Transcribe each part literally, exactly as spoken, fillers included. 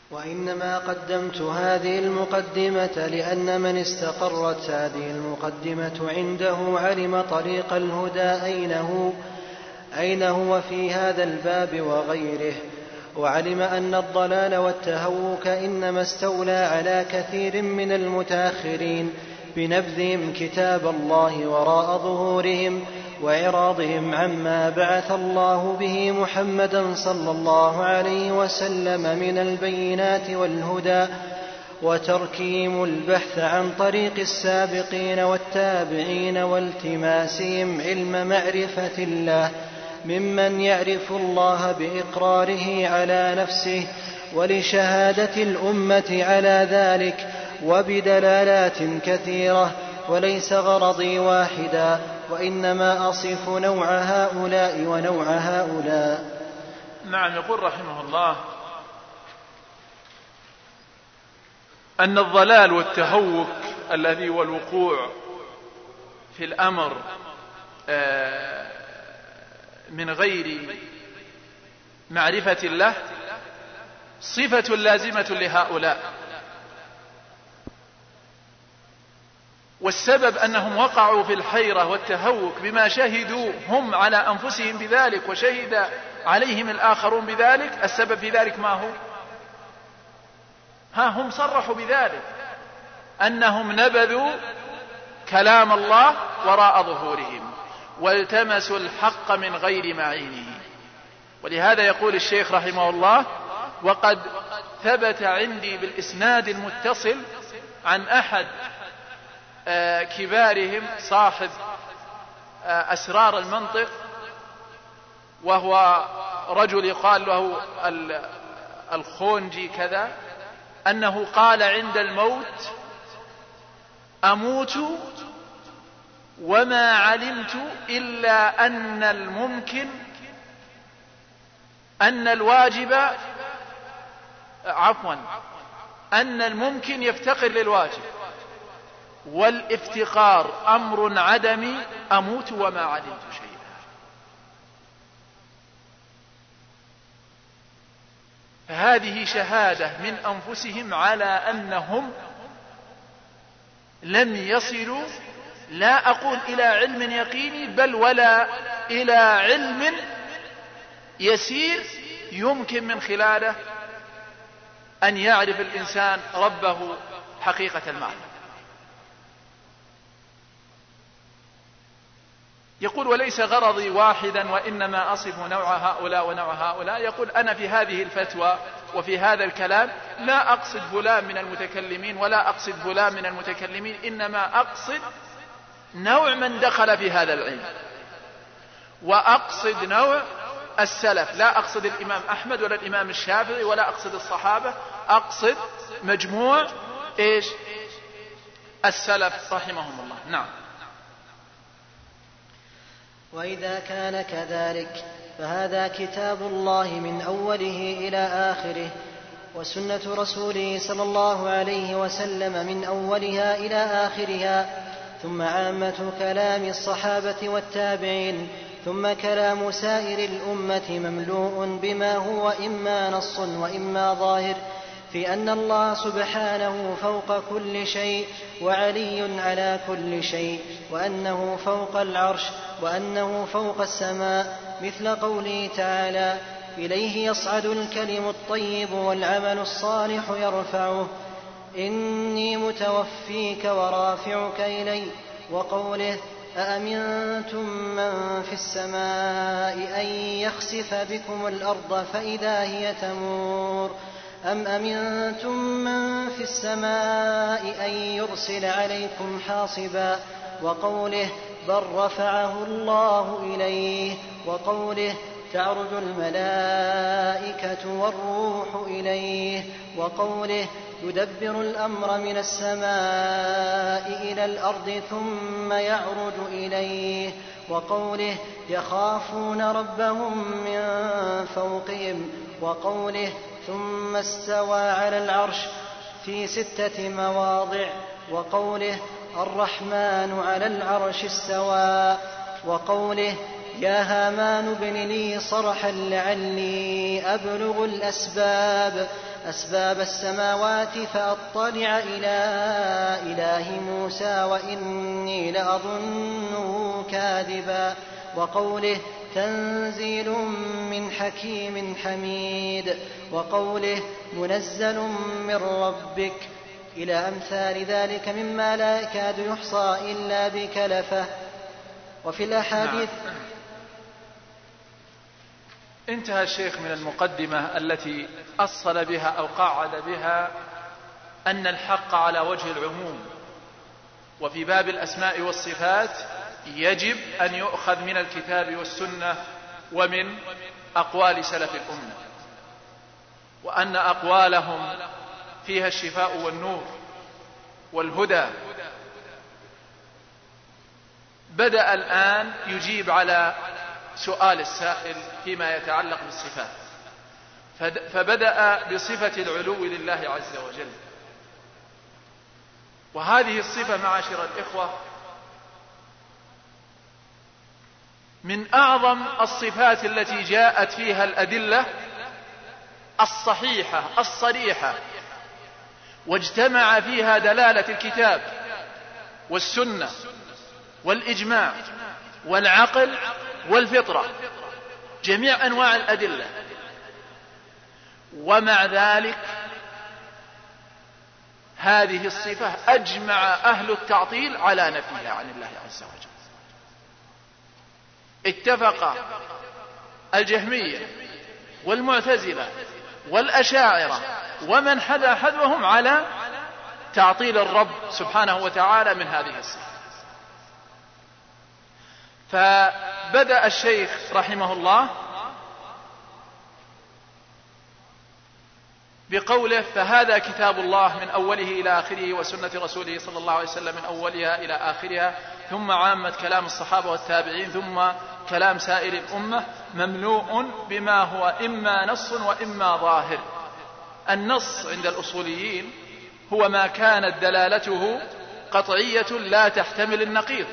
وإنما قدمت هذه المقدمة لأن من استقرت هذه المقدمة عنده علم طريق الهدى أين أين هو في هذا الباب وغيره، وعلم أن الضلال والتهوك إنما استولى على كثير من المتأخرين بنبذهم كتاب الله وراء ظهورهم وإعراضهم عما بعث الله به محمدا صلى الله عليه وسلم من البينات والهدى، وتركهم البحث عن طريق السابقين والتابعين والتماسهم علم معرفة الله ممن يعرف الله بإقراره على نفسه ولشهادة الأمة على ذلك وبدلالات كثيرة، وليس غرضي واحدا، وإنما أصف نوع هؤلاء ونوع هؤلاء. نعم. يقول رحمه الله أن الضلال والتهوك الذي والوقوع في الأمر من غير معرفة الله صفة لازمة لهؤلاء، والسبب أنهم وقعوا في الحيرة والتهوك بما شهدوا هم على أنفسهم بذلك وشهد عليهم الآخرون بذلك. السبب في ذلك ما هو؟ ها هم صرحوا بذلك، أنهم نبذوا كلام الله وراء ظهورهم والتمسوا الحق من غير معينه. ولهذا يقول الشيخ رحمه الله: وقد ثبت عندي بالإسناد المتصل عن أحد كبارهم صاحب أسرار المنطق، وهو رجل يقال له الخونجي كذا، أنه قال عند الموت: أموت وما علمت إلا أن الممكن أن الواجب عفوا أن الممكن يفتقر للواجب، والافتقار أمر عدمي، أموت وما علمت شيئا. فهذه شهادة من أنفسهم على أنهم لم يصلوا، لا أقول إلى علم يقيني، بل ولا إلى علم يسير يمكن من خلاله أن يعرف الإنسان ربه حقيقة المعنى. يقول: وليس غرضي واحدا وإنما أصف نوع هؤلاء ونوع هؤلاء. يقول: أنا في هذه الفتوى وفي هذا الكلام لا أقصد فلان من المتكلمين ولا أقصد فلان من المتكلمين، إنما أقصد نوع من دخل في هذا العلم، وأقصد نوع السلف، لا أقصد الإمام أحمد ولا الإمام الشافعي ولا أقصد الصحابة، أقصد مجموع إيش؟ السلف رحمهم الله. نعم. وإذا كان كذلك فهذا كتاب الله من أوله إلى آخره، وسنة رسوله صلى الله عليه وسلم من أولها إلى آخرها، ثم عامة كلام الصحابة والتابعين، ثم كلام سائر الأمة مملوء بما هو إما نص وإما ظاهر في أن الله سبحانه فوق كل شيء وعلي على كل شيء، وأنه فوق العرش، وأنه فوق السماء، مثل قوله تعالى: إليه يصعد الكلم الطيب والعمل الصالح يرفعه، إني متوفيك ورافعك إلي، وقوله: أأمنتم من في السماء أن يخسف بكم الأرض فإذا هي تمور، أم أمنتم من في السماء أن يرسل عليكم حاصبا، وقوله: بل رفعه الله إليه، وقوله: تعرج الملائكة والروح إليه، وقوله: يدبر الأمر من السماء إلى الأرض ثم يعرج إليه، وقوله: يخافون ربهم من فوقهم، وقوله: ثم استوى على العرش في ستة مواضع، وقوله: الرحمن على العرش استوى، وقوله: يا هامان ابن لي صرحا لعلي أبلغ الأسباب، أسباب السماوات فأطلع إلى إله موسى وإني لأظنه كاذبا، وقوله تنزيل من حكيم حميد، وقوله منزل من ربك، إلى أمثال ذلك مما لا يكاد يحصى إلا بكلفة. وفي الأحاديث نعم. انتهى الشيخ من المقدمة التي أصل بها أو قاعد بها أن الحق على وجه العموم، وفي باب الأسماء والصفات يجب أن يؤخذ من الكتاب والسنة ومن أقوال سلف الأمة، وأن أقوالهم فيها الشفاء والنور والهدى. بدأ الآن يجيب على سؤال السائل فيما يتعلق بالصفات، فبدأ بصفة العلو لله عز وجل. وهذه الصفة معاشر الإخوة من أعظم الصفات التي جاءت فيها الأدلة الصحيحة الصريحة، واجتمع فيها دلالة الكتاب والسنة والإجماع والعقل والفطرة، جميع أنواع الأدلة. ومع ذلك هذه الصفة أجمع أهل التعطيل على نفيها عن الله عز وجل. اتفق الجهمية والمعتزلة والأشاعرة ومن حذا حذوهم على تعطيل الرب سبحانه وتعالى من هذه الصفة. فبدأ الشيخ رحمه الله بقوله فهذا كتاب الله من أوله إلى آخره، وسنة رسوله صلى الله عليه وسلم من أولها إلى آخرها، ثم عامة كلام الصحابة والتابعين، ثم كلام سائر الأمة، مملوء بما هو إما نص وإما ظاهر. النص عند الأصوليين هو ما كانت دلالته قطعية لا تحتمل النقيض،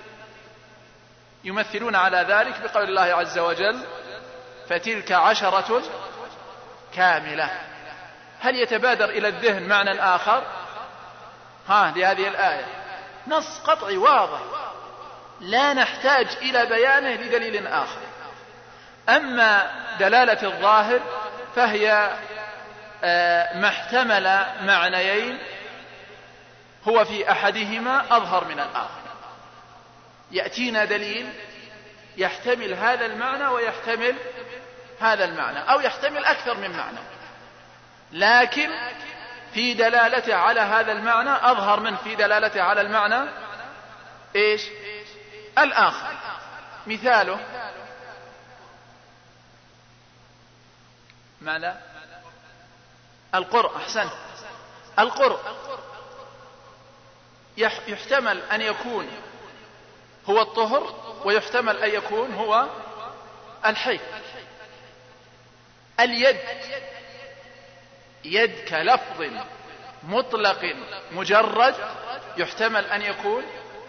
يمثلون على ذلك بقول الله عز وجل فتلك عشرة كاملة. هل يتبادر إلى الذهن معنى آخر ها لهذه الآية؟ نص قطعي واضح لا نحتاج إلى بيانه لدليل آخر. أما دلالة الظاهر فهي ما احتمل معنيين هو في أحدهما أظهر من الآخر، يأتينا دليل يحتمل هذا المعنى ويحتمل هذا المعنى، أو يحتمل أكثر من معنى، لكن في دلالته على هذا المعنى أظهر من في دلالته على المعنى إيش الآخر. مثاله ماذا؟ القرء. أحسن. القرء يحتمل أن يكون هو الطهر، ويحتمل أن يكون هو الحي. اليد يد كلفظ مطلق مجرد يحتمل أن يكون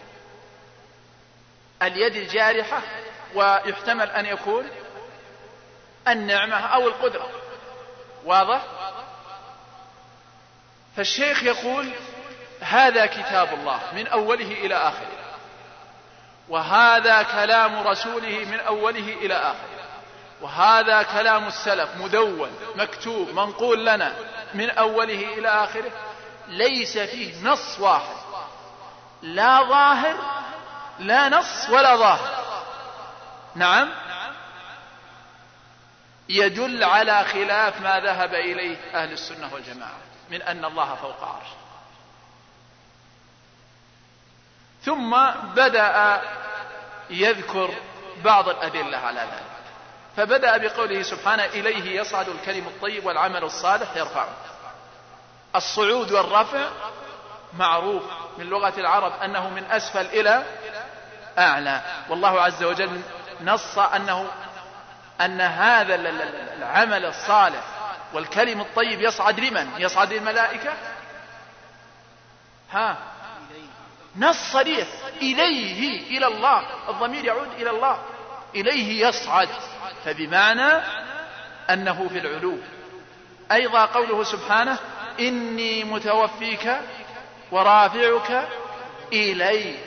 اليد الجارحة، ويحتمل أن يكون النعمة أو القدرة. واضح؟ فالشيخ يقول هذا كتاب الله من أوله إلى آخره، وهذا كلام رسوله من أوله إلى آخره، وهذا كلام السلف مدون مكتوب منقول لنا من أوله إلى آخره، ليس فيه نص واحد، لا ظاهر لا نص ولا ظاهر، نعم، يدل على خلاف ما ذهب إليه أهل السنة والجماعة من أن الله فوق عرشه. ثم بدأ يذكر بعض الأدلة على ذلك، فبدأ بقوله سبحانه إليه يصعد الكلم الطيب والعمل الصالح يرفعه. الصعود والرفع معروف من لغة العرب أنه من أسفل إلى أعلى، والله عز وجل نص أنه أن هذا العمل الصالح والكلم الطيب يصعد لمن؟ يصعد للملائكة. ها نص صريح إليه إلى الله، الضمير يعود إلى الله، إليه يصعد، فبمعنى أنه في العلو. أيضا قوله سبحانه إني متوفيك ورافعك إلي.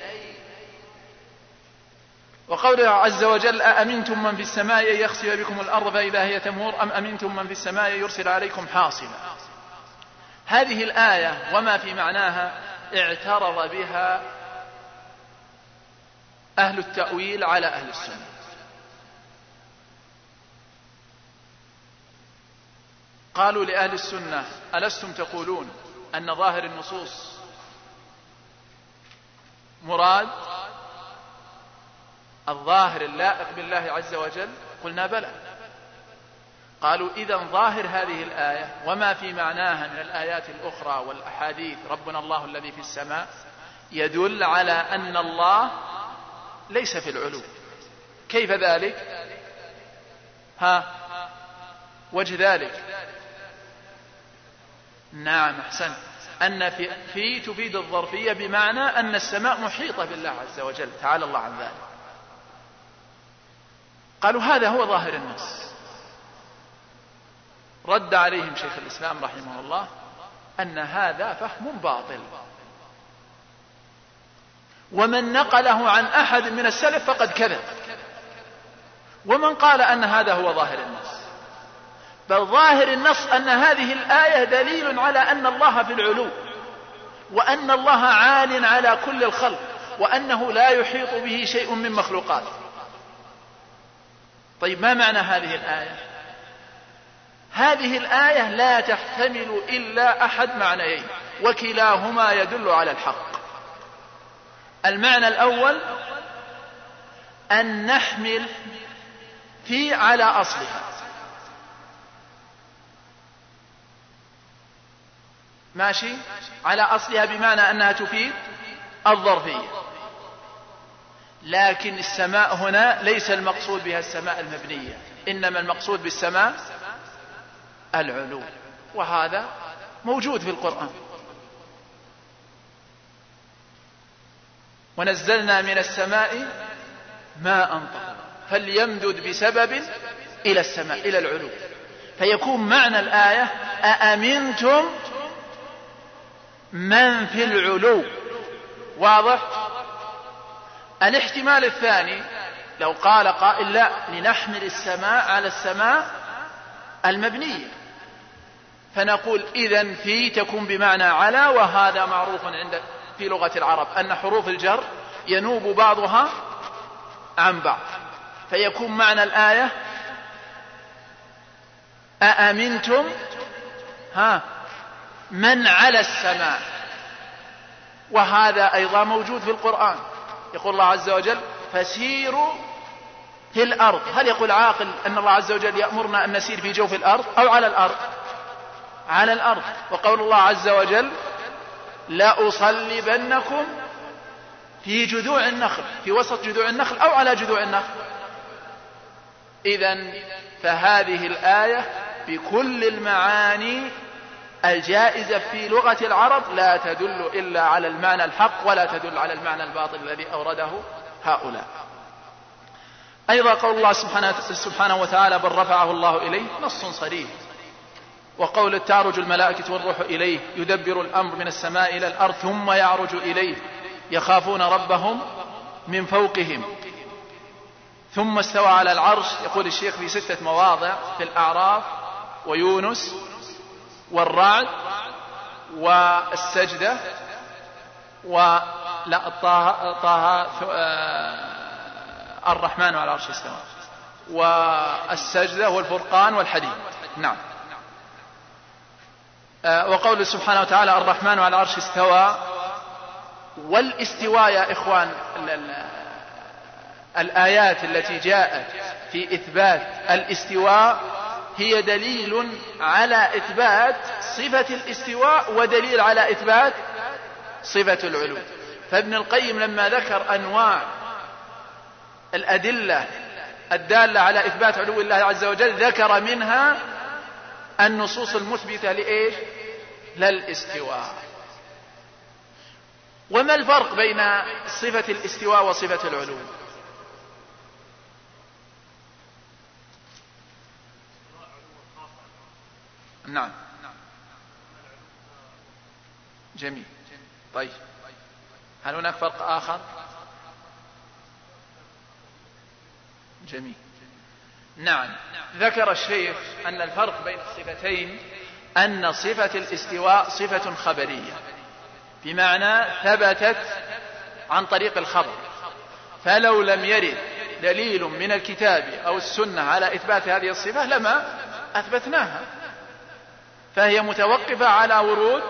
وقوله عز وجل أأمنتم من في السماء أن يخسف بكم الأرض فإذا هي تمور أم أمنتم من في السماء يرسل عليكم حاصبا. هذه الآية وما في معناها اعترض بها أهل التأويل على أهل السنة. قالوا لأهل السنة ألستم تقولون أن ظاهر النصوص مراد الظاهر اللائق بالله عز وجل؟ قلنا بلى. قالوا إذن ظاهر هذه الآية وما في معناها من الآيات الأخرى والأحاديث ربنا الله الذي في السماء يدل على أن الله ليس في العلو. كيف ذلك؟ ها وجه ذلك؟ نعم أحسنت، أن في, في تفيد الظرفية بمعنى أن السماء محيطة بالله عز وجل تعالى الله عن ذلك. قالوا هذا هو ظاهر النص. رد عليهم شيخ الإسلام رحمه الله أن هذا فهم باطل، ومن نقله عن أحد من السلف فقد كذب، ومن قال أن هذا هو ظاهر النص. بل ظاهر النص أن هذه الآية دليل على أن الله في العلو، وأن الله عال على كل الخلق، وأنه لا يحيط به شيء من مخلوقاته. طيب ما معنى هذه الآية؟ هذه الآية لا تحتمل إلا أحد معنيين، وكلاهما يدل على الحق. المعنى الأول أن نحمل في على أصلها، ماشي، على أصلها بمعنى أنها تفيد الظرفية، لكن السماء هنا ليس المقصود بها السماء المبنية، إنما المقصود بالسماء العلو، وهذا موجود في القرآن. ونزلنا من السماء ماء طهورا فليمدد بسبب إلى السماء إلى العلو، فيكون معنى الآية أأمنتم من في العلو. واضح؟ الاحتمال الثاني لو قال قائل لا، لنحمل السماء على السماء المبنية، فنقول إذن في تكون بمعنى على، وهذا معروف عند في لغة العرب أن حروف الجر ينوب بعضها عن بعض، فيكون معنى الآية أأمنتم ها من على السماء، وهذا أيضا موجود في القرآن. يقول الله عز وجل فسيروا في الأرض. هل يقول عاقل أن الله عز وجل يأمرنا أن نسير في جوف الأرض أو على الأرض؟ على الأرض. وقول الله عز وجل لأصلبنكم في جذوع النخل، في وسط جذوع النخل أو على جذوع النخل. إذن فهذه الآية بكل المعاني الجائزة في لغة العرب لا تدل إلا على المعنى الحق، ولا تدل على المعنى الباطل الذي أورده هؤلاء. أيضا قول الله سبحانه, سبحانه وتعالى بل رفعه الله إليه نص صريح. وقول تعرج الملائكة والروح إليه يدبر الأمر من السماء إلى الأرض ثم يعرج إليه يخافون ربهم من فوقهم ثم استوى على العرش. يقول الشيخ في ستة مواضع في الأعراف ويونس والرعد والسجدة ولا طه, طه الرحمن على العرش استوى، والسجدة والفرقان والحديد. نعم. وقول سبحانه وتعالى الرحمن على العرش استوى. والاستواء يا إخوان، الآيات التي جاءت في إثبات الاستواء هي دليل على إثبات صفة الاستواء ودليل على إثبات صفة العلو. فابن القيم لما ذكر أنواع الأدلة الدالة على إثبات علو الله عز وجل ذكر منها النصوص المثبتة لإيش؟ للاستواء. وما الفرق بين صفة الاستواء وصفة العلو؟ نعم جميل. طيب هل هناك فرق آخر؟ جميل. نعم ذكر الشيخ أن الفرق بين الصفتين أن صفة الاستواء صفة خبرية، بمعنى ثبتت عن طريق الخبر، فلو لم يرد دليل من الكتاب أو السنة على إثبات هذه الصفة لما أثبتناها، فهي متوقفة على ورود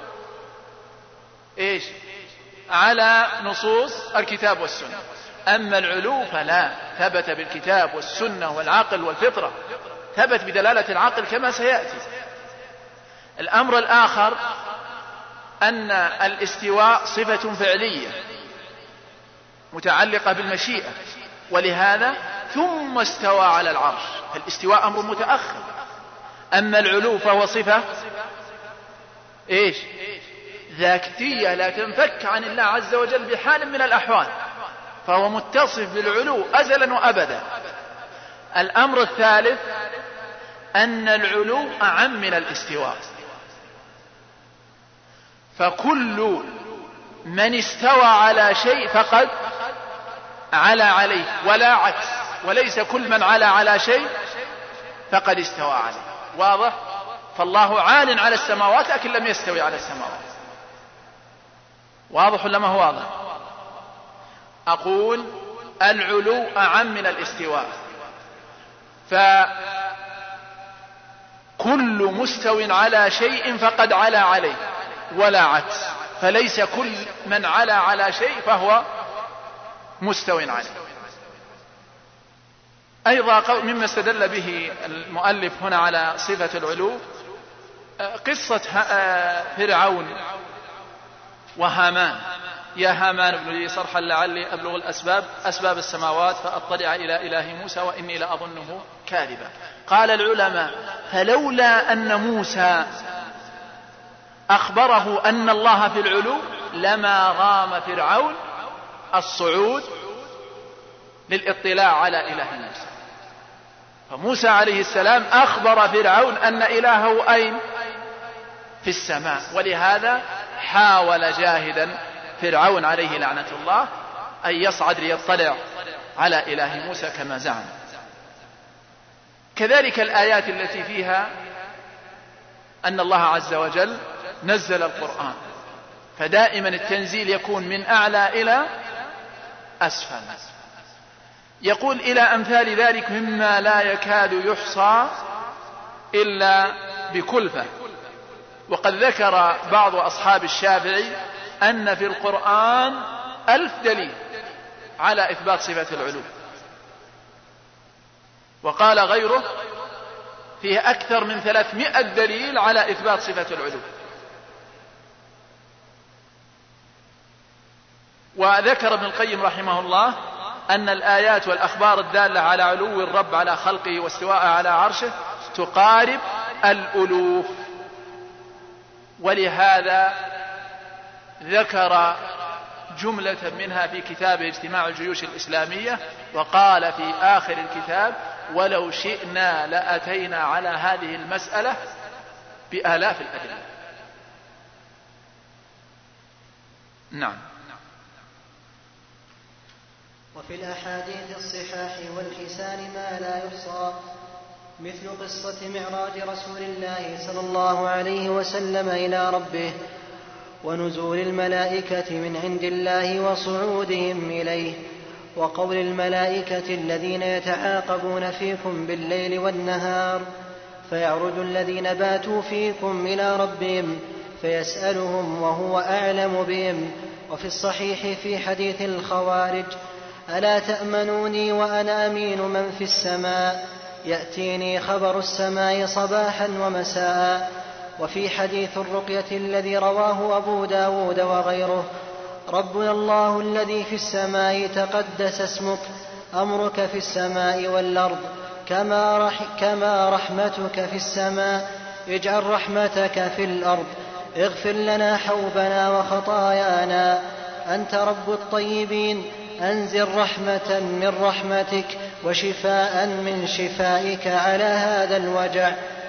إيش؟ على نصوص الكتاب والسنة. أما العلو فلا، ثبت بالكتاب والسنة والعقل والفطرة، ثبت بدلالة العقل كما سيأتي. الأمر الآخر أن الاستواء صفة فعلية متعلقة بالمشيئة، ولهذا ثم استوى على العرش، فالاستواء أمر متأخر. أما العلو فهو صفة إيش؟ ذاتية لا تنفك عن الله عز وجل بحال من الأحوال، فهو متصف بالعلو أزلا وأبدا. الأمر الثالث أن العلو أعم من الاستواء، فكل من استوى على شيء فقد على عليه، ولا عكس، وليس كل من على على شيء فقد استوى عليه. واضح؟ فالله عال على السماوات لكن لم يستوي على السماوات. واضح ولا ما هو واضح؟ أقول العلو أعم من الاستواء، فكل مستو على شيء فقد على عليه ولا عكس، فليس كل من على على شيء فهو مستو عليه. أيضا مما استدل به المؤلف هنا على صفة العلو قصة فرعون وهامان. يا هامان ابن لي صرحا لعلي أبلغ الأسباب أسباب السماوات فأطلع إلى إله موسى وإني لأظنه كاذبا. قال العلماء فلولا أن موسى أخبره أن الله في العلو لما رام فرعون الصعود للاطلاع على إله موسى. فموسى عليه السلام أخبر فرعون أن إلهه أين؟ في السماء، ولهذا حاول جاهدا فرعون عليه لعنة الله أن يصعد ليطلع على إله موسى كما زعم. كذلك الآيات التي فيها أن الله عز وجل نزل القرآن، فدائما التنزيل يكون من أعلى إلى أسفل. يقول إلى أمثال ذلك مما لا يكاد يحصى إلا بكلفة. وقد ذكر بعض أصحاب الشافعي أن في القرآن ألف دليل على إثبات صفة العلو، وقال غيره فيه أكثر من ثلاثمائة دليل على إثبات صفة العلو. وذكر ابن القيم رحمه الله أن الآيات والأخبار الدالة على علو الرب على خلقه واستواءه على عرشه تقارب الألوف، ولهذا ذكر جملة منها في كتابه اجتماع الجيوش الإسلامية، وقال في آخر الكتاب ولو شئنا لأتينا على هذه المسألة بآلاف الأدلة. نعم. وفي الأحاديث الصحاح والحسان ما لا يحصى، مثل قصة معراج رسول الله صلى الله عليه وسلم إلى ربه، ونزول الملائكة من عند الله وصعودهم إليه، وقول الملائكة الذين يتعاقبون فيكم بالليل والنهار، فيعرج الذين باتوا فيكم إلى ربهم فيسألهم وهو أعلم بهم. وفي الصحيح في حديث الخوارج ألا تأمنوني وأنا أمين من في السماء، يأتيني خبر السماء صباحا ومساء. وفي حديث الرقية الذي رواه أبو داود وغيره ربنا الله الذي في السماء تقدس اسمك، أمرك في السماء والأرض كما, رح كما رحمتك في السماء، اجعل رحمتك في الأرض، اغفر لنا حوبنا وخطايانا، أنت رب الطيبين، أنزل رحمة من رحمتك وشفاء من شفائك على هذا الوجع،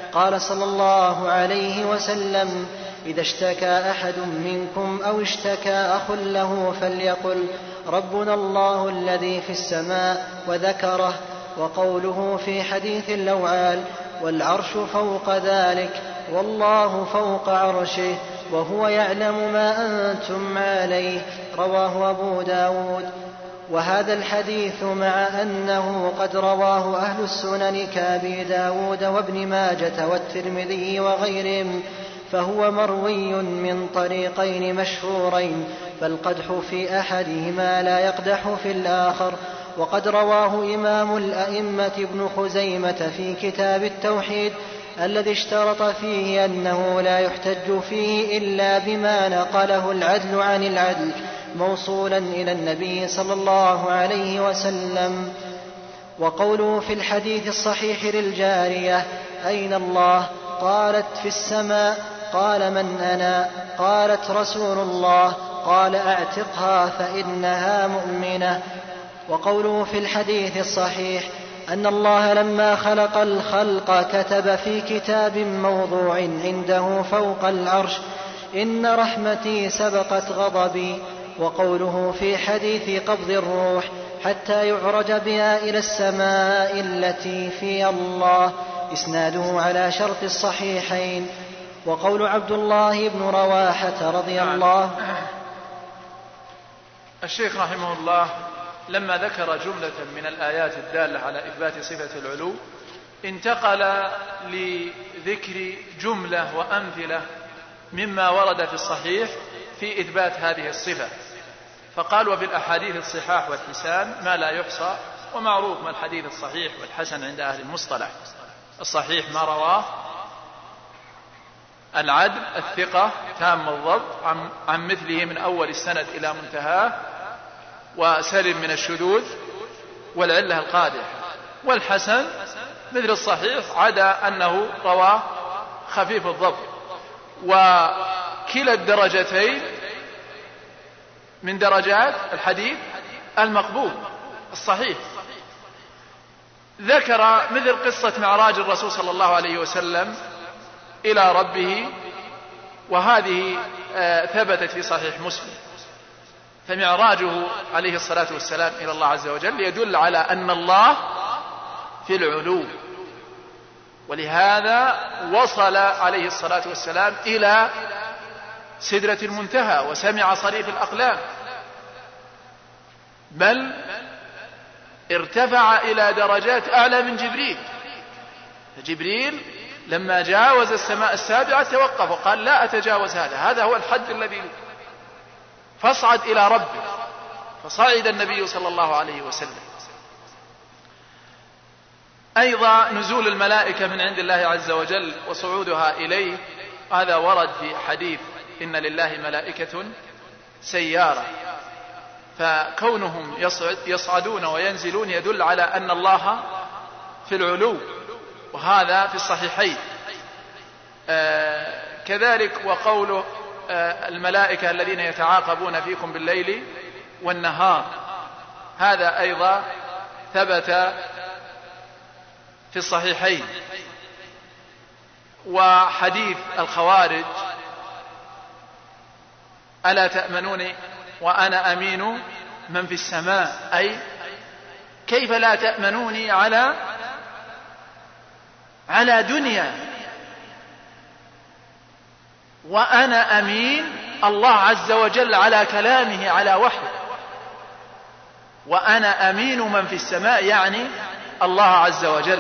قال صلى الله عليه وسلم: إذا اشتكى أحد منكم أو اشتكى أخ له فليقل: ربنا الله الذي في السماء، وذكره. وقوله في حديث اللوعال: والعرش فوق ذلك، والله فوق عرشه، وهو يعلم ما أنتم عليه، رواه أبو داود. وهذا الحديث مع أنه قد رواه أهل السنن كأبي داود وابن ماجة والترمذي وغيرهم، فهو مروي من طريقين مشهورين، فالقدح في أحدهما لا يقدح في الآخر. وقد رواه إمام الأئمة ابن خزيمة في كتاب التوحيد الذي اشترط فيه أنه لا يحتج فيه إلا بما نقله العدل عن العدل موصولا إلى النبي صلى الله عليه وسلم. وقوله في الحديث الصحيح للجارية: أين الله؟ قالت: في السماء. قال: من أنا؟ قالت: رسول الله. قال: أعتقها فإنها مؤمنة. وقوله في الحديث الصحيح أن الله لما خلق الخلق كتب في كتاب موضوع عنده فوق العرش: إن رحمتي سبقت غضبي. وقوله في حديث قبض الروح: حتى يعرج بها إلى السماء التي في الله، إسناده على شرط الصحيحين. وقول عبد الله بن رواحة رضي الله. الشيخ رحمه الله لما ذكر جملة من الآيات الدالة على إثبات صفة العلو انتقل لذكر جملة وأمثلة مما ورد في الصحيح في إثبات هذه الصفة، فقال: وفي الأحاديث الصحاح والحسان ما لا يحصى. ومعروف ما الحديث الصحيح والحسن عند أهل المصطلح. الصحيح ما رواه العدل الثقة تام الضبط عن, عن مثله من أول السند إلى منتهاه، وسلم من الشذوذ والعلة القادحة. والحسن مثل الصحيح عدا أنه رواه خفيف الضبط. وكلا الدرجتين من درجات الحديث المقبول الصحيح. ذكر مثل قصة معراج الرسول صلى الله عليه وسلم إلى ربه، وهذه ثبتت في صحيح مسلم. فمعراجه عليه الصلاة والسلام إلى الله عز وجل يدل على أن الله في العلو، ولهذا وصل عليه الصلاة والسلام إلى سدرة المنتهى وسمع صريف الأقلام، بل ارتفع إلى درجات أعلى من جبريل. جبريل لما جاوز السماء السابعة توقف وقال: لا أتجاوز هذا، هذا هو الحد الذي لي. فاصعد إلى ربه، فصعد النبي صلى الله عليه وسلم. أيضا نزول الملائكة من عند الله عز وجل وصعودها إليه، هذا ورد في حديث: إن لله ملائكة سيارة. فكونهم يصعد يصعدون وينزلون يدل على أن الله في العلو، وهذا في الصحيحين. آه كذلك وقوله: آه الملائكة الذين يتعاقبون فيكم بالليل والنهار، هذا أيضا ثبت في الصحيحين. وحديث الخوارج: ألا تأمنوني وأنا أمين من في السماء، أي كيف لا تأمنوني على على دنيا وأنا أمين الله عز وجل على كلامه على وحيه، وأنا أمين من في السماء يعني الله عز وجل.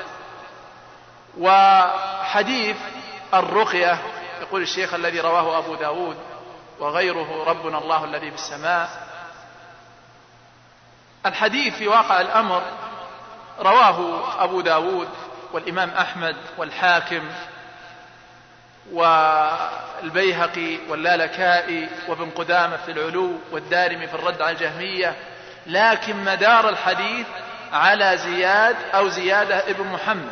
وحديث الرقية يقول الشيخ الذي رواه أبو داود وغيره: ربنا الله الذي في السماء. الحديث في واقع الأمر رواه أبو داود والإمام أحمد والحاكم والبيهقي واللالكائي وابن قدامة في العلو والدارمي في الرد على الجهمية، لكن مدار الحديث على زياد أو زيادة ابن محمد،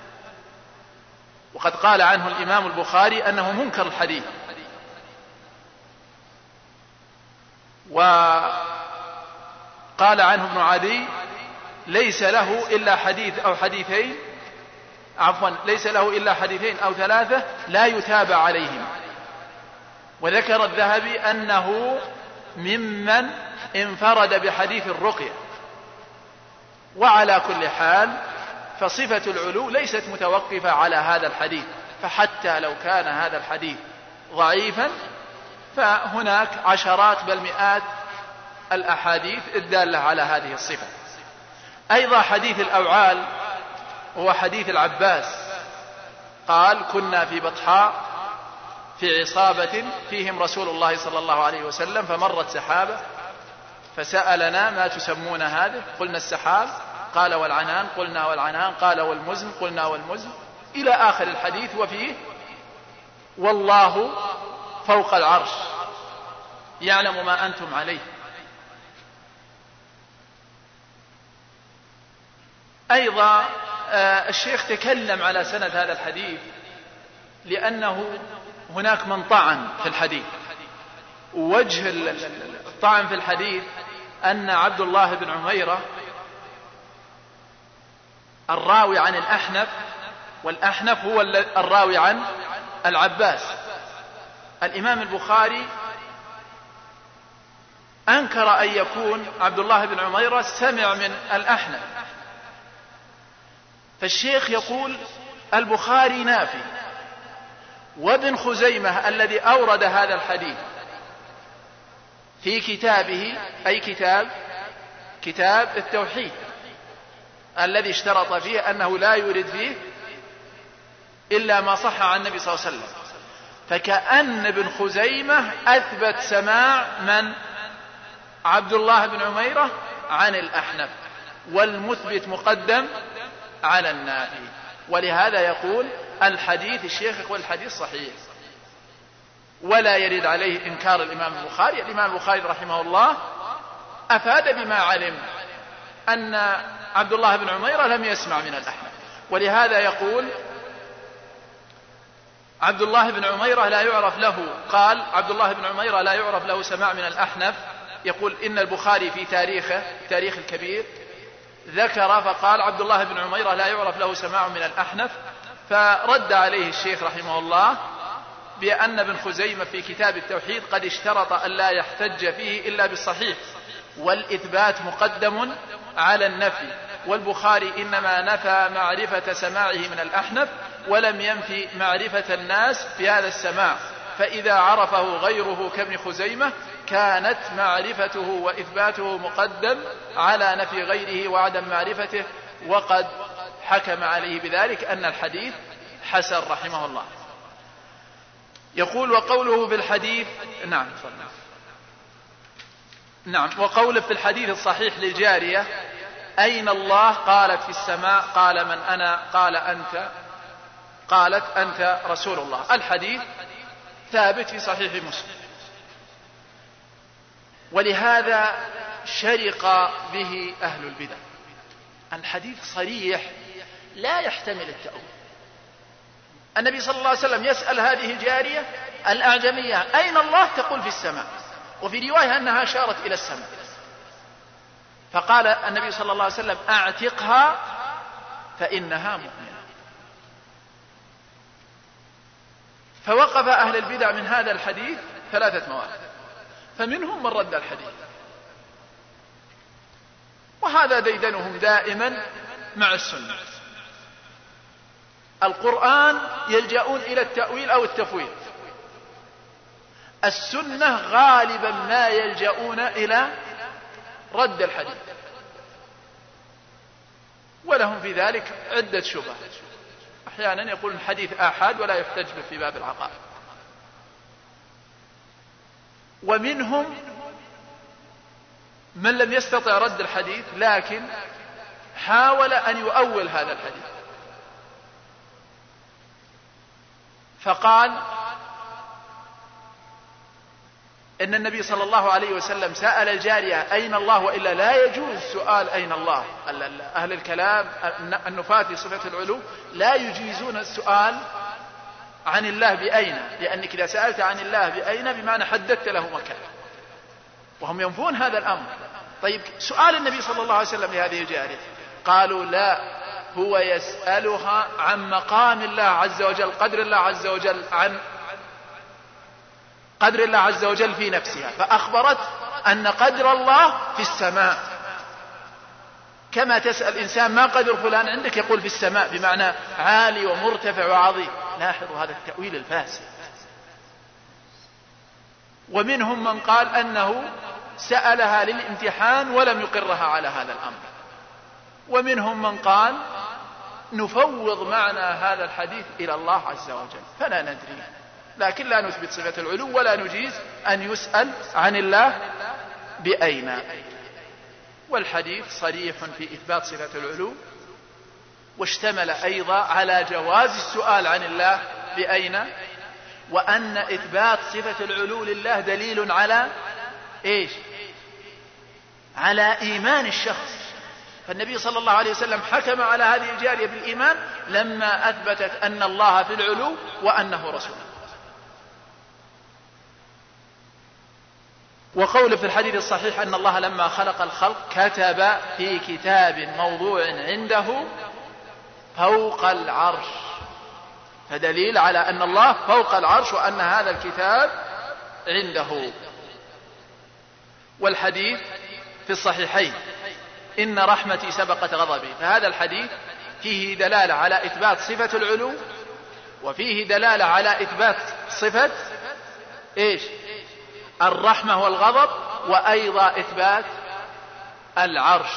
وقد قال عنه الإمام البخاري أنه منكر الحديث. وقال عنه ابن عدي: ليس له إلا حديث أو حديثين عفوا ليس له إلا حديثين أو ثلاثة لا يتابع عليهم. وذكر الذهبي أنه ممن انفرد بحديث الرقية. وعلى كل حال فصفة العلو ليست متوقفة على هذا الحديث، فحتى لو كان هذا الحديث ضعيفا فهناك عشرات بل مئات الأحاديث الدالة على هذه الصفة. أيضا حديث الأوعال هو حديث العباس قال كنا في بطحاء في عصابة فيهم رسول الله صلى الله عليه وسلم فمرت سحابة فسألنا ما تسمون هذه؟ قلنا السحاب. قال والعنان؟ قلنا والعنان. قال والمزن؟ قلنا والمزن، إلى آخر الحديث. وفيه والله فوق العرش يعلم ما أنتم عليه. أيضا الشيخ تكلم على سند هذا الحديث لأنه هناك من طعن في الحديث. وجه الطعن في الحديث أن عبد الله بن عميرة الراوي عن الأحنف، والأحنف هو الراوي عن العباس. الإمام البخاري أنكر أن يكون عبد الله بن عميرة سمع من الأحنف، فالشيخ يقول البخاري نافي، وابن خزيمة الذي أورد هذا الحديث في كتابه أي كتاب كتاب التوحيد الذي اشترط فيه أنه لا يرد فيه إلا ما صح عن النبي صلى الله عليه وسلم، فكأن ابن خزيمة أثبت سماع من عبد الله بن عميرة عن الأحنف، والمثبت مقدم على النافي. ولهذا يقول الحديث الشيخ يقول الحديث صحيح ولا يرد عليه إنكار الإمام البخاري. الإمام البخاري رحمه الله أفاد بما علم أن عبد الله بن عميرة لم يسمع من الأحنف، ولهذا يقول عبد الله بن عميرة لا يعرف له، قال عبد الله بن عميرة لا يعرف له سماع من الأحنف. يقول إن البخاري في تاريخه تاريخ الكبير ذكر فقال عبد الله بن عميرة لا يعرف له سماع من الأحنف، فرد عليه الشيخ رحمه الله بأن ابن خزيمة في كتاب التوحيد قد اشترط أن لا يحتج فيه إلا بالصحيح، والإثبات مقدم على النفي، والبخاري إنما نفى معرفة سماعه من الأحنف ولم ينفي معرفة الناس بهذا السماع، فإذا عرفه غيره كابن خزيمة كانت معرفته وإثباته مقدم على نفي غيره وعدم معرفته، وقد حكم عليه بذلك أن الحديث حسن رحمه الله. يقول وقوله في الحديث نعم نعم وقوله في الحديث الصحيح للجارية أين الله؟ قالت في السماء. قال من أنا؟ قال أنت. قالت أنت رسول الله. الحديث ثابت في صحيح مسلم، ولهذا شرق به أهل البدع. الحديث صريح لا يحتمل التأويل. النبي صلى الله عليه وسلم يسأل هذه الجارية الأعجمية أين الله؟ تقول في السماء، وفي رواية أنها أشارت إلى السماء، فقال النبي صلى الله عليه وسلم أعتقها فإنها مؤمنة. فوقف أهل البدع من هذا الحديث ثلاثة مواقف، فمنهم من رد الحديث، وهذا ديدنهم دائما مع السنة. القرآن يلجؤون إلى التأويل أو التفويض، السنة غالبا ما يلجؤون إلى رد الحديث، ولهم في ذلك عدة شبهات. أحيانا يقول الحديث آحاد ولا يحتج به في باب العقائد، ومنهم من لم يستطع رد الحديث لكن حاول أن يؤول هذا الحديث، فقال إن النبي صلى الله عليه وسلم سأل الجارية أين الله، وإلا لا يجوز سؤال أين الله. أهل الكلام النفاة في صفة العلو لا يجيزون السؤال عن الله بأين، لأنك إذا سألت عن الله بأين بمعنى حددت له مكان، وهم ينفون هذا الأمر. طيب سؤال النبي صلى الله عليه وسلم لهذه الجارية قالوا لا هو يسألها عن مقام الله عز وجل، قدر الله عز وجل، عن قدر الله عز وجل في نفسها، فأخبرت أن قدر الله في السماء، كما تسأل إنسان ما قدر فلان عندك يقول في السماء، بمعنى عالي ومرتفع وعظيم. لاحظوا هذا التأويل الفاسد. ومنهم من قال أنه سألها للامتحان ولم يقرها على هذا الأمر، ومنهم من قال نفوض معنى هذا الحديث إلى الله عز وجل، فلا ندري، لكن لا نثبت صفة العلو ولا نجيز أن يسأل عن الله بأين. والحديث صريح في إثبات صفة العلو، واشتمل أيضا على جواز السؤال عن الله بأين، وأن إثبات صفة العلو لله دليل على إيش؟ على إيمان الشخص. فالنبي صلى الله عليه وسلم حكم على هذه الجارية بالإيمان لما أثبتت أن الله في العلو وأنه رسول. وقول في الحديث الصحيح أن الله لما خلق الخلق كتب في كتاب موضوع عنده فوق العرش، فدليل على أن الله فوق العرش وأن هذا الكتاب عنده. والحديث في الصحيحين إن رحمتي سبقت غضبي، فهذا الحديث فيه دلالة على إثبات صفة العلو، وفيه دلالة على إثبات صفة إيش؟ الرحمة والغضب، وأيضا إثبات العرش.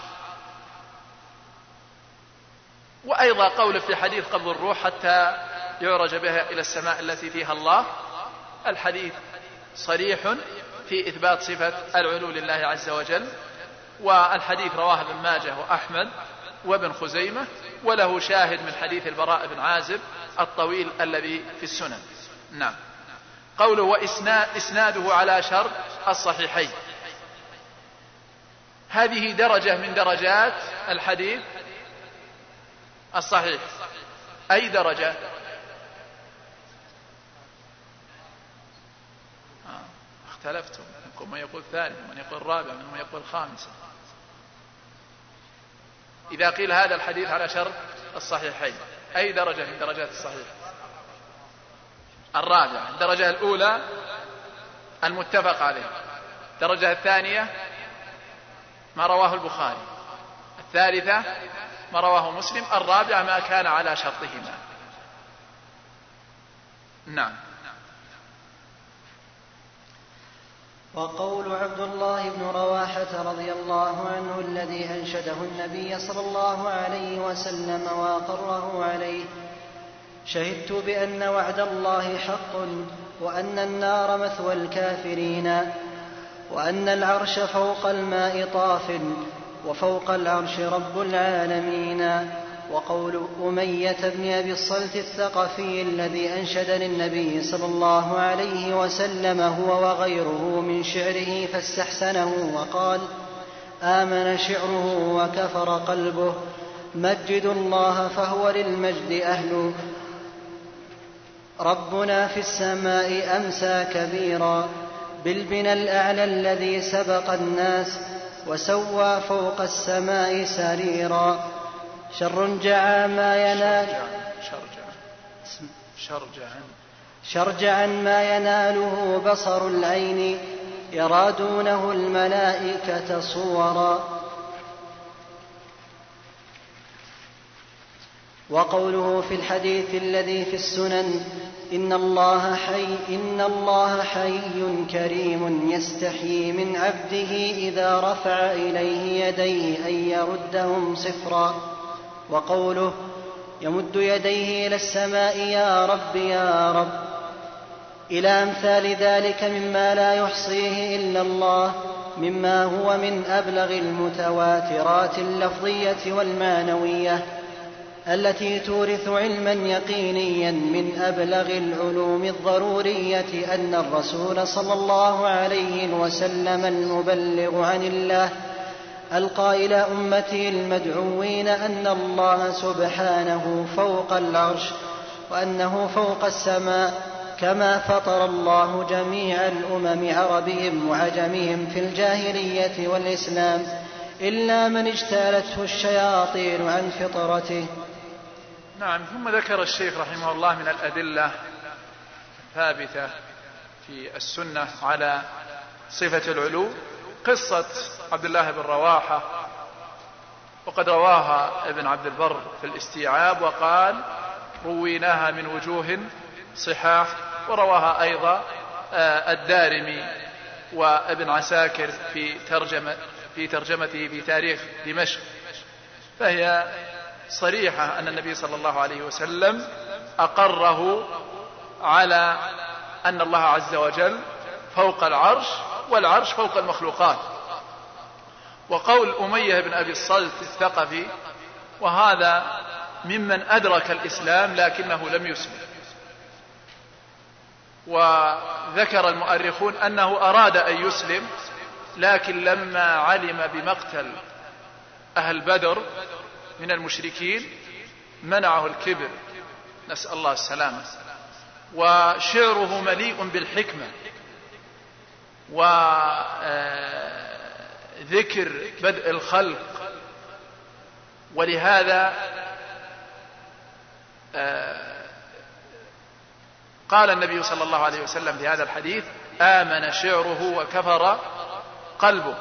وأيضا قول في حديث قبض الروح حتى يعرج بها إلى السماء التي فيها الله، الحديث صريح في إثبات صفة العلو لله عز وجل. والحديث رواه ابن ماجه وأحمد وابن خزيمة، وله شاهد من حديث البراء بن عازب الطويل الذي في السنن. نعم. قوله وإسناده على شرط الصحيحين، هذه درجة من درجات الحديث الصحيح. أي درجة؟ آه. اختلفتم، منكم من يقول ثالث ومن يقول رابع ومن يقول خامس. إذا قيل هذا الحديث على شرط الصحيحين، أي درجة من درجات الصحيح؟ الرابعة. الدرجة الأولى المتفق عليه، الدرجة الثانية ما رواه البخاري، الثالثة ما رواه مسلم، الرابعة ما كان على شرطهما. نعم. وقول عبد الله بن رواحة رضي الله عنه الذي أنشده النبي صلى الله عليه وسلم وأقره عليه: شهدت بأن وعد الله حق، وأن النار مثوى الكافرين، وأن العرش فوق الماء طاف، وفوق العرش رب العالمين. وقول أمية بن أبي الصلت الثقفي الذي أنشد للنبي صلى الله عليه وسلم هو وغيره من شعره فاستحسنه وقال: آمن شعره وكفر قلبه، مجدوا الله فهو للمجد أهل، ربنا في السماء أمسى كبيرا، بالبنى الأعلى الذي سبق الناس، وسوى فوق السماء سريرا، شر جعى ما ينال شرجعا ما يناله بصر العين، يرادونه الملائكة صورا. وقوله في الحديث الذي في السنن: إن الله حي إن الله حي كريم يستحيي من عبده إذا رفع إليه يديه أن يردهم صفرا. وقوله: يمد يديه إلى السماء يا رب يا رب، إلى أمثال ذلك مما لا يحصيه إلا الله، مما هو من أبلغ المتواترات اللفظية والمعنوية التي تورث علما يقينيا من أبلغ العلوم الضرورية أن الرسول صلى الله عليه وسلم المبلغ عن الله القائل أمتي المدعوين أن الله سبحانه فوق العرش، وأنه فوق السماء، كما فطر الله جميع الأمم عربهم وعجمهم في الجاهلية والإسلام، إلا من اجتالته الشياطين عن فطرته. نعم. ثم ذكر الشيخ رحمه الله من الأدلة ثابتة في السنة على صفة العلو قصة عبد الله بن رواحة، وقد رواها ابن عبد البر في الاستيعاب وقال رويناها من وجوه صحاح، ورواها أيضا الدارمي وابن عساكر في ترجمة في ترجمته في تاريخ دمشق، فهي صريحة أن النبي صلى الله عليه وسلم أقره على أن الله عز وجل فوق العرش، والعرش فوق المخلوقات. وقول أمية بن أبي الصلت الثقفي، وهذا ممن أدرك الإسلام لكنه لم يسلم، وذكر المؤرخون أنه أراد أن يسلم لكن لما علم بمقتل أهل بدر من المشركين منعه الكبر، نسأل الله السلامة. وشعره مليء بالحكمة وذكر بدء الخلق، ولهذا قال النبي صلى الله عليه وسلم في هذا الحديث آمن شعره وكفر قلبه.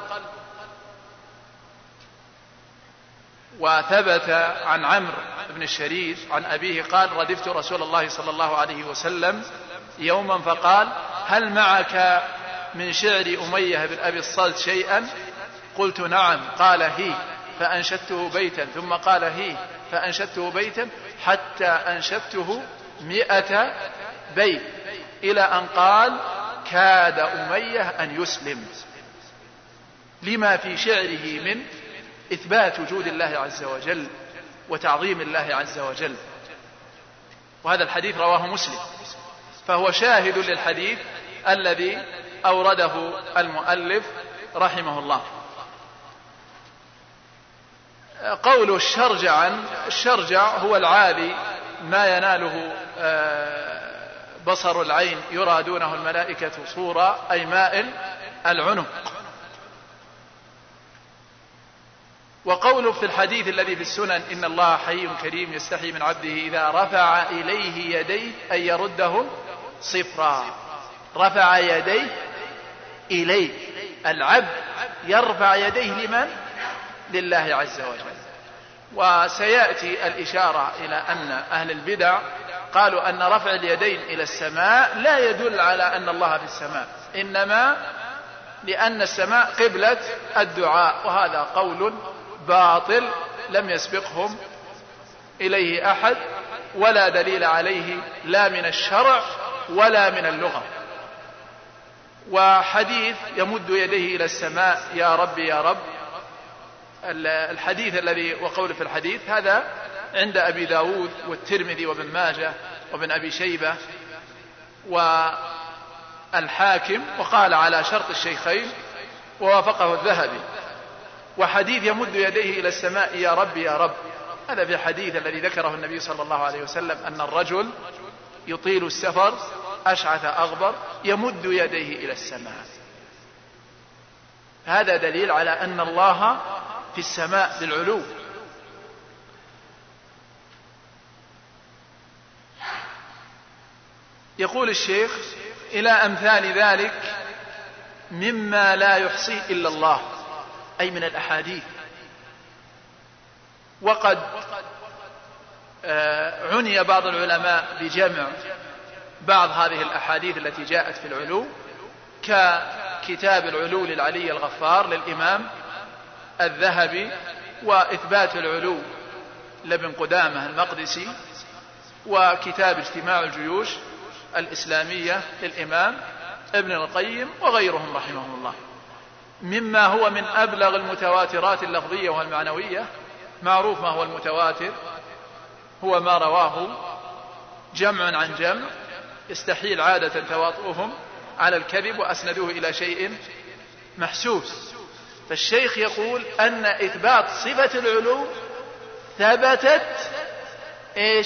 وثبت عن عمرو بن الشريد عن أبيه قال ردفت رسول الله صلى الله عليه وسلم يوما فقال هل معك من شعر أمية بن أبي الصلت شيئا؟ قلت نعم. قال هي، فأنشدته بيتا، ثم قال هي، فأنشدته بيتا، حتى أنشدته مئة بيت، إلى أن قال كاد أمية أن يسلم، لما في شعره من إثبات وجود الله عز وجل وتعظيم الله عز وجل. وهذا الحديث رواه مسلم، فهو شاهد للحديث الذي أورده المؤلف رحمه الله. قول الشرجع، الشرجع هو العالي ما يناله بصر العين يرى دونه الملائكة صورة، أي مائل العنق. وقوله في الحديث الذي في السنن إن الله حي كريم يستحي من عبده إذا رفع إليه يديه أن يرده صفرا. رفع يديه إليه، العبد يرفع يديه لمن؟ لله عز وجل. وسيأتي الإشارة إلى أن أهل البدع قالوا أن رفع اليدين إلى السماء لا يدل على أن الله في السماء، إنما لأن السماء قبلة الدعاء، وهذا قول باطل لم يسبقهم إليه أحد، ولا دليل عليه لا من الشرع ولا من اللغة. وحديث يمد يديه إلى السماء يا رب يا رب، الحديث الذي وقول في الحديث هذا عند أبي داود والترمذي وابن ماجه وابن أبي شيبة والحاكم، وقال على شرط الشيخين ووافقه الذهبي. وحديث يمد يديه إلى السماء يا رب يا رب، هذا في الحديث الذي ذكره النبي صلى الله عليه وسلم أن الرجل يطيل السفر أشعث أغبر يمد يديه إلى السماء. هذا دليل على أن الله في السماء بالعلو. يقول الشيخ إلى أمثال ذلك مما لا يحصي إلا الله، أي من الأحاديث. وقد عني بعض العلماء بجمع بعض هذه الأحاديث التي جاءت في العلو، ككتاب العلو للعلي الغفار للإمام الذهبي، وإثبات العلو لابن قدامة المقدسي، وكتاب اجتماع الجيوش الإسلامية للإمام ابن القيم وغيرهم رحمهم الله. مما هو من أبلغ المتواترات اللفظية والمعنوية، معروف ما هو المتواتر، هو ما رواه جمع عن جمع يستحيل عادة تواطؤهم على الكذب وأسندوه إلى شيء محسوس. فالشيخ يقول أن إثبات صفة العلو ثبتت إيش؟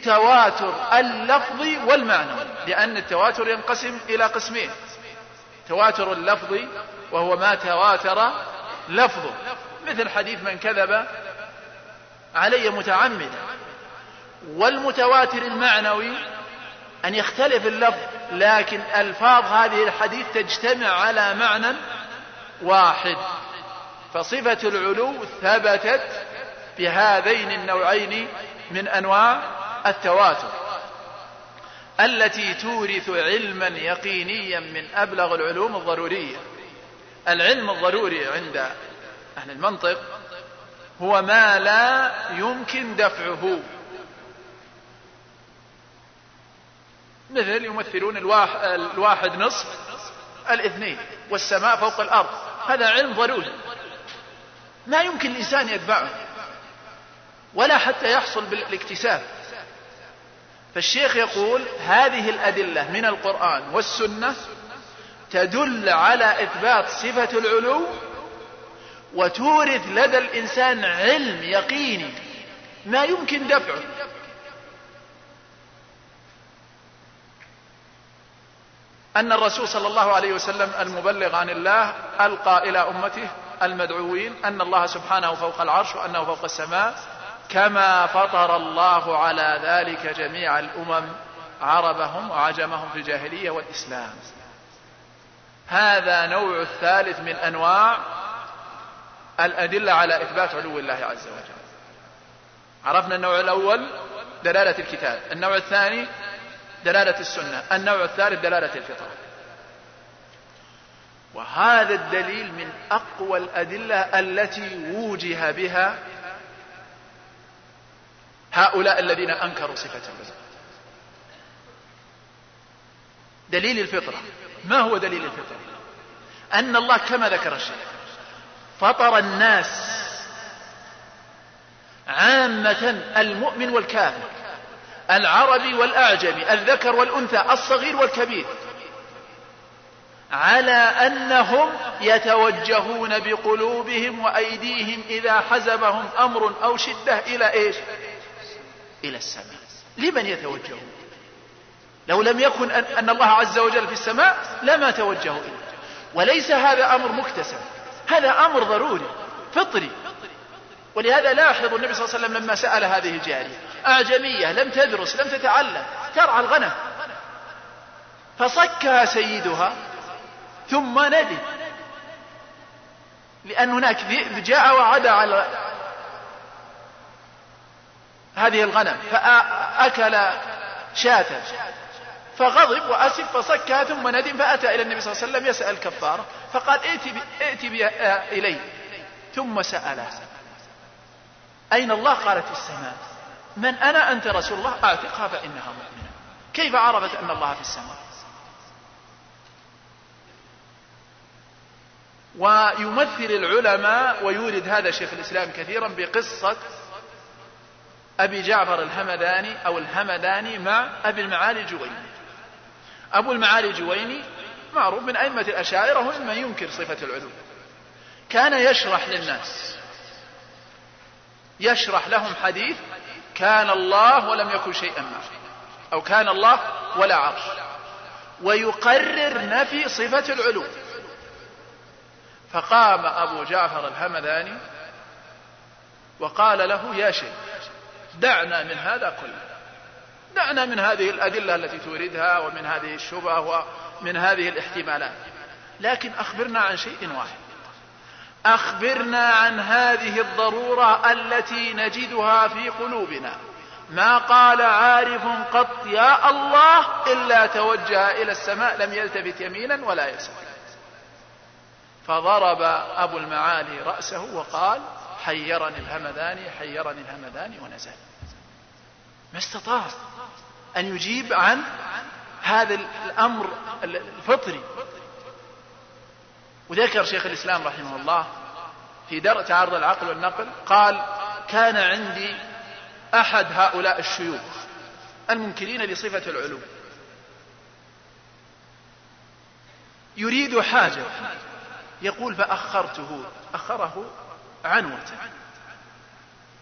بالتواتر اللفظي والمعنوي، لأن التواتر ينقسم إلى قسمين: تواتر اللفظي وهو ما تواتر لفظه، مثل حديث من كذب علي متعمدا. والمتواتر المعنوي أن يختلف اللفظ لكن ألفاظ هذه الحديث تجتمع على معنى واحد، فصفة العلو ثبتت بهذين النوعين من أنواع التواتر التي تورث علما يقينيا من أبلغ العلوم الضرورية. العلم الضروري عند أهل المنطق هو ما لا يمكن دفعه، مثل يمثلون الواحد نصف الاثنين والسماء فوق الأرض، هذا علم ضروري ما يمكن الإنسان يدفعه ولا حتى يحصل بالاكتساب. فالشيخ يقول هذه الأدلة من القرآن والسنة تدل على إثبات صفة العلو وتورث لدى الإنسان علم يقيني ما يمكن دفعه. أن الرسول صلى الله عليه وسلم المبلغ عن الله ألقى إلى أمته المدعوين أن الله سبحانه فوق العرش وأنه فوق السماء، كما فطر الله على ذلك جميع الأمم عربهم وعجمهم في الجاهلية والإسلام. هذا نوع الثالث من أنواع الأدلة على إثبات علو الله عز وجل. عرفنا النوع الأول دلالة الكتاب، النوع الثاني دلالة السنة، النوع الثالث دلالة الفطرة. وهذا الدليل من أقوى الأدلة التي وجه بها هؤلاء الذين أنكروا صفة العلو. دليل الفطرة. ما هو دليل الفطرة؟ أن الله كما ذكر الشيخ فطر الناس عامة، المؤمن والكافر، العربي والأعجمي، الذكر والأنثى، الصغير والكبير، على أنهم يتوجهون بقلوبهم وأيديهم إذا حزبهم أمر أو شدة إلى إيش؟ إلى السماء. لمن يتوجهون؟ لو لم يكن أن الله عز وجل في السماء لما توجهوا إليه. وليس هذا أمر مكتسب، هذا أمر ضروري فطري. ولهذا لاحظوا النبي صلى الله عليه وسلم لما سأل هذه الجارية أعجمية لم تدرس لم تتعلم ترعى الغنم، فصكها سيدها ثم ندم، لأن هناك ذئب جاء وعدى على هذه الغنم فأكل شاة، فغضب وأسف فصكها ثم ندم، فأتى إلى النبي صلى الله عليه وسلم يسأل كفارة، فقال ائت بها إلي، ثم سألها أين الله؟ قالت في السماء. من أنا؟ أنت رسول الله، أعتقها فإنها مؤمنة. كيف عرفت أن الله في السماء؟ ويمثل العلماء ويورد هذا شيخ الإسلام كثيرا بقصة أبي جعفر الهمداني أو الهمداني مع أبي المعالي الجويني. أبو المعالي الجويني معروف من أئمة الأشاعرة وممن ينكر صفة العلو. كان يشرح للناس، يشرح لهم حديث كان الله ولم يكن شيئا معه، أو كان الله ولا عرش، ويقرر نفي صفة العلو. فقام أبو جعفر الهمداني وقال له يا شيخ دعنا من هذا كله، دعنا من هذه الأدلة التي توردها ومن هذه الشبه ومن هذه الاحتمالات، لكن أخبرنا عن شيء واحد، أخبرنا عن هذه الضرورة التي نجدها في قلوبنا. ما قال عارف قط يا الله إلا توجه إلى السماء لم يلتفت يمينا ولا يسارا. فضرب أبو المعالي رأسه وقال حيرني الهمداني حيرني الهمداني ونزل. ما استطاع أن يجيب عن هذا الأمر الفطري. وذكر شيخ الإسلام رحمه الله في درء تعارض العقل والنقل قال كان عندي أحد هؤلاء الشيوخ المنكرين لصفة العلو يريد حاجة، يقول فأخرته، أخره عنوة،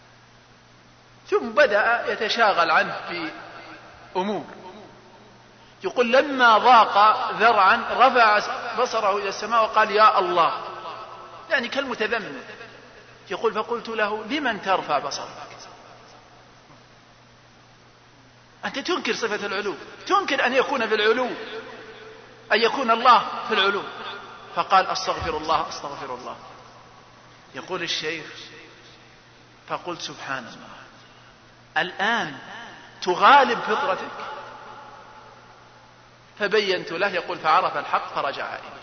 ثم بدأ يتشاغل عنه في أمور، يقول لما ضاق ذرعا رفع بصره إلى السماء وقال يا الله، يعني كالمتذمر. يقول فقلت له لمن ترفع بصرك؟ أنت تنكر صفة العلو، تنكر أن يكون في العلو، أن يكون الله في العلو. فقال أستغفر الله أستغفر الله. يقول الشيخ فقلت سبحان الله، الآن تغالب فطرتك؟ فبينت له. يقول فعرف الحق فرجع إليه.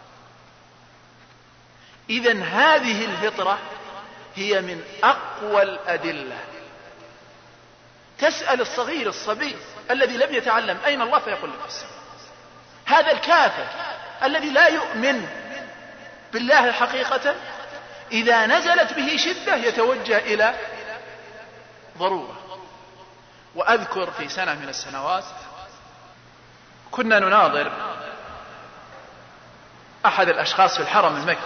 إذن هذه الفطرة هي من أقوى الأدلة. تسأل الصغير الصبي الذي لم يتعلم أين الله فيقول لك السماء. هذا الكافر الذي لا يؤمن بالله حقيقة إذا نزلت به شدة يتوجه إلى ضرورة. وأذكر في سنة من السنوات كنا نناظر أحد الأشخاص في الحرم المكي،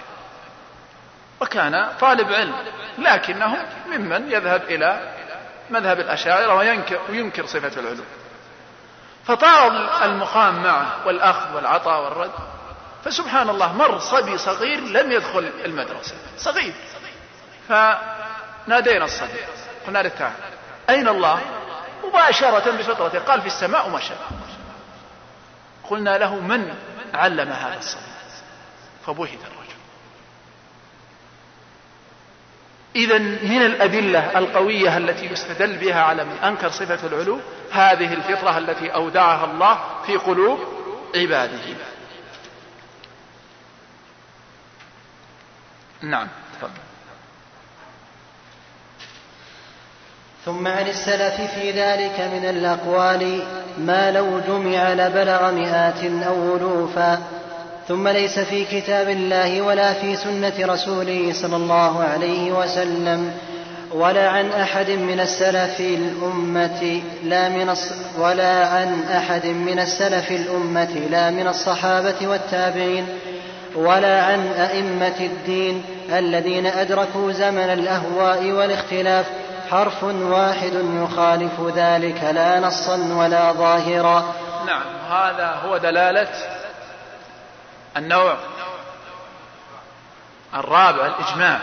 وكان طالب علم لكنه ممن يذهب إلى مذهب الأشاعرة وينكر, وينكر صفة العلو. فطال المقام معه والأخذ والعطاء والرد. فسبحان الله مر صبي صغير لم يدخل المدرسة، صغير. فنادينا الصبي قلنا له تعال أين الله؟ مباشرة بفطرته قال في السماء ومشى. قلنا له من علم هذا الصبي؟ فبهت الرجل. إذن من الأدلة القوية التي يستدل بها على من أنكر صفة العلو هذه الفطرة التي أودعها الله في قلوب عباده. نعم تفضل. ثم عن السلف في ذلك من الأقوال ما لو جمع لبلغ مئات أو ألوفا، ثم ليس في كتاب الله ولا في سنة رسوله صلى الله عليه وسلم ولا عن أحد من السلف الأمة لا من الص... ولا عن أحد من السلف الأمة لا من الصحابة والتابعين ولا عن أئمة الدين الذين أدركوا زمن الأهواء والاختلاف حرف واحد يخالف ذلك لا نصا ولا ظاهرا. نعم، هذا هو دلالة النوع الرابع الإجماع.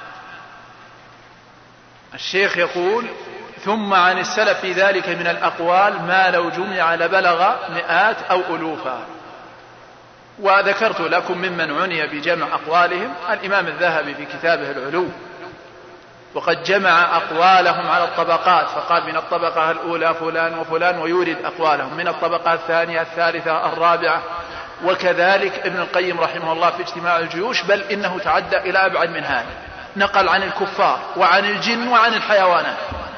الشيخ يقول ثم عن السلف في ذلك من الأقوال ما لو جمع لبلغ مئات أو ألوفا. وذكرت لكم ممن عني بجمع أقوالهم الإمام الذهبي في كتابه العلو، وقد جمع أقوالهم على الطبقات فقال من الطبقة الأولى فلان وفلان ويورد أقوالهم، من الطبقة الثانية الثالثة الرابعة. وكذلك ابن القيم رحمه الله في اجتماع الجيوش، بل إنه تعدى إلى أبعد من هذا، نقل عن الكفار وعن الجن وعن الحيوانات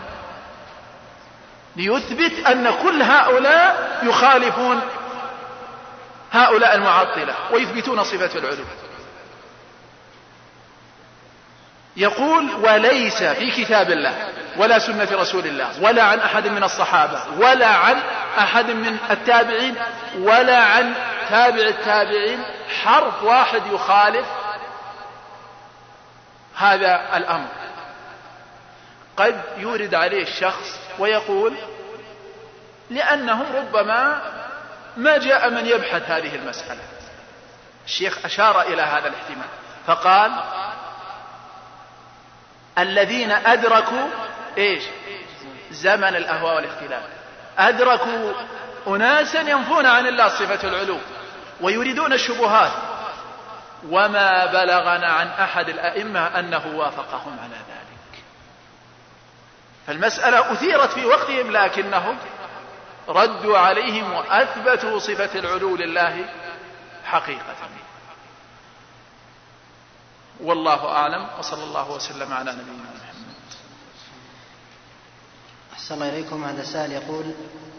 ليثبت أن كل هؤلاء يخالفون هؤلاء المعطلة ويثبتون صفة العلو. يقول وليس في كتاب الله ولا سنة رسول الله ولا عن أحد من الصحابة ولا عن أحد من التابعين ولا عن تابع التابعين حرف واحد يخالف هذا الأمر. قد يورد عليه الشخص ويقول لأنه ربما ما جاء من يبحث هذه المسألة. الشيخ أشار إلى هذا الاحتمال فقال الذين أدركوا إيش زمن الأهواء والاختلاف، أدركوا أناسا ينفون عن الله صفة العلو ويريدون الشبهات، وما بلغنا عن أحد الأئمة أنه وافقهم على ذلك. فالمسألة أثيرت في وقتهم لكنهم ردوا عليهم وأثبتوا صفة العلو لله حقيقة. والله أعلم، وصلى الله وسلم على نبينا محمد. أحسن الله إليكم. هذا سائل يقول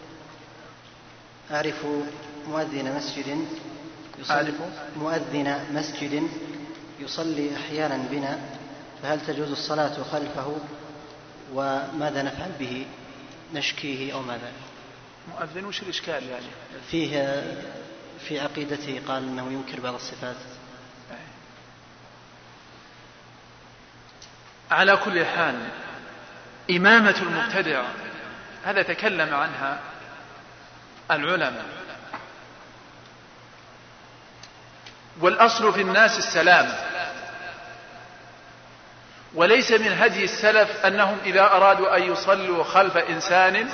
أعرف مؤذن مسجد يصلي مؤذن مسجد يصلي أحيانا بنا، فهل تجوز الصلاة خلفه وماذا نفعل به؟ نشكيه أو ماذا؟ مؤذن وش الإشكال يعني؟ فيه في عقيدته قال أنه ينكر بعض الصفات. على كل حال إمامة المبتدع هذا تكلم عنها العلماء. والأصل في الناس السلام، وليس من هدي السلف أنهم إذا أرادوا أن يصلوا خلف إنسان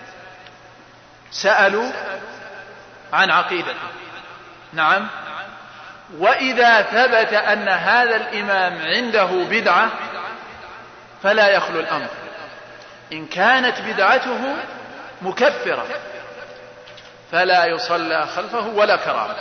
سألوا عن عقيدته. نعم. وإذا ثبت أن هذا الإمام عنده بدعة فلا يخلو الأمر، إن كانت بدعته مكفرة فلا يصلى خلفه ولا كرامة.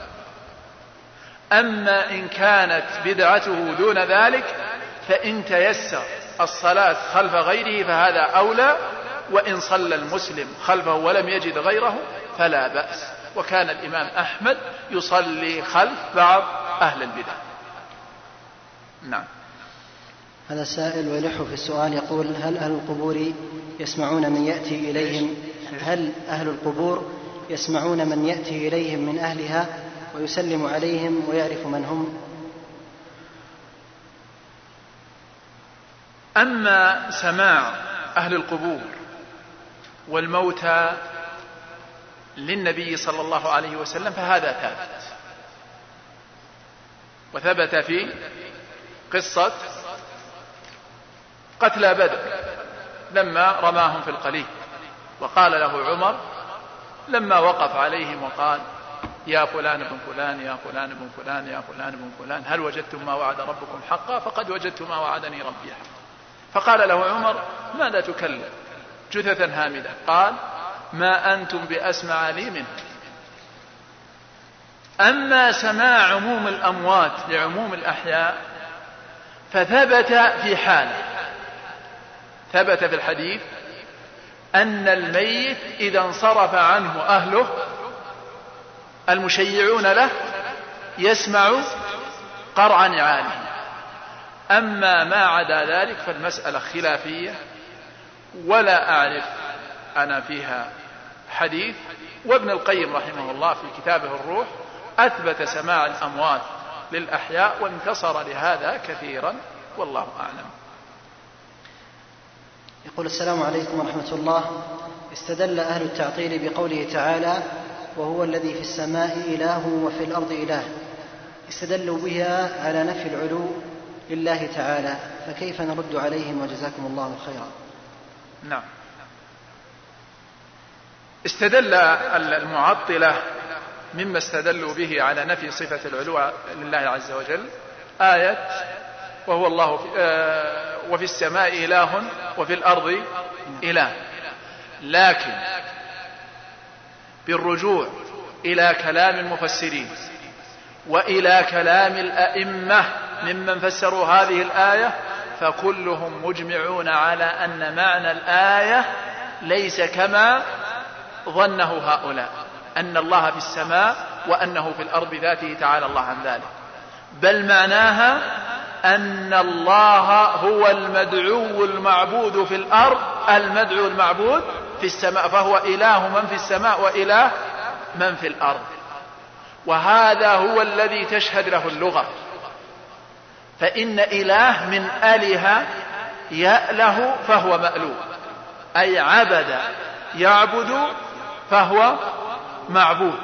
أما إن كانت بدعته دون ذلك فإن تيسر الصلاة خلف غيره فهذا أولى، وإن صلى المسلم خلفه ولم يجد غيره فلا بأس. وكان الإمام أحمد يصلي خلف بعض أهل البدع. نعم. هذا سائل ويلح في السؤال يقول: هل أهل القبور يسمعون من يأتي إليهم هل أهل القبور يسمعون من يأتي إليهم من أهلها ويسلم عليهم ويعرف من هم؟ أما سماع أهل القبور والموتى للنبي صلى الله عليه وسلم فهذا ثابت، وثبت في قصة قتلى بدر لما رماهم في القليل، وقال له عمر لما وقف عليهم وقال: يا فلان بن فلان يا فلان بن فلان يا فلان بن فلان هل وجدتم ما وعد ربكم حقا؟ فقد وجدت ما وعدني ربي حقا. فقال له عمر: ماذا تكلم جثثا هامدة؟ قال: ما أنتم بأسمع لي منه. أما سماع عموم الأموات لعموم الأحياء فثبت في حاله، ثبت في الحديث أن الميت إذا انصرف عنه أهله المشيعون له يسمع قرع نعاله. أما ما عدا ذلك فالمسألة خلافية ولا أعرف أنا فيها حديث. وابن القيم رحمه الله في كتابه الروح أثبت سماع الأموات للأحياء وانتصر لهذا كثيرا، والله أعلم. يقول: السلام عليكم ورحمة الله. استدل أهل التعطيل بقوله تعالى: وهو الذي في السماء إله وفي الأرض إله، استدلوا بها على نفي العلو لله تعالى، فكيف نرد عليهم وجزاكم الله خيرا؟ نعم. استدل المعطلة مما استدلوا به على نفي صفة العلو لله عز وجل آية: وهو الله في آه وفي السماء إله وفي الأرض إله. لكن بالرجوع إلى كلام المفسرين وإلى كلام الأئمة ممن فسروا هذه الآية فكلهم مجمعون على أن معنى الآية ليس كما ظنه هؤلاء، أن الله في السماء وأنه في الأرض بذاته تعالى الله عن ذلك، بل معناها أن الله هو المدعو المعبود في الأرض المدعو المعبود في السماء، فهو إله من في السماء وإله من في الأرض. وهذا هو الذي تشهد له اللغة، فإن إله من آله يأله فهو مألوه، أي عبد يعبد فهو معبود.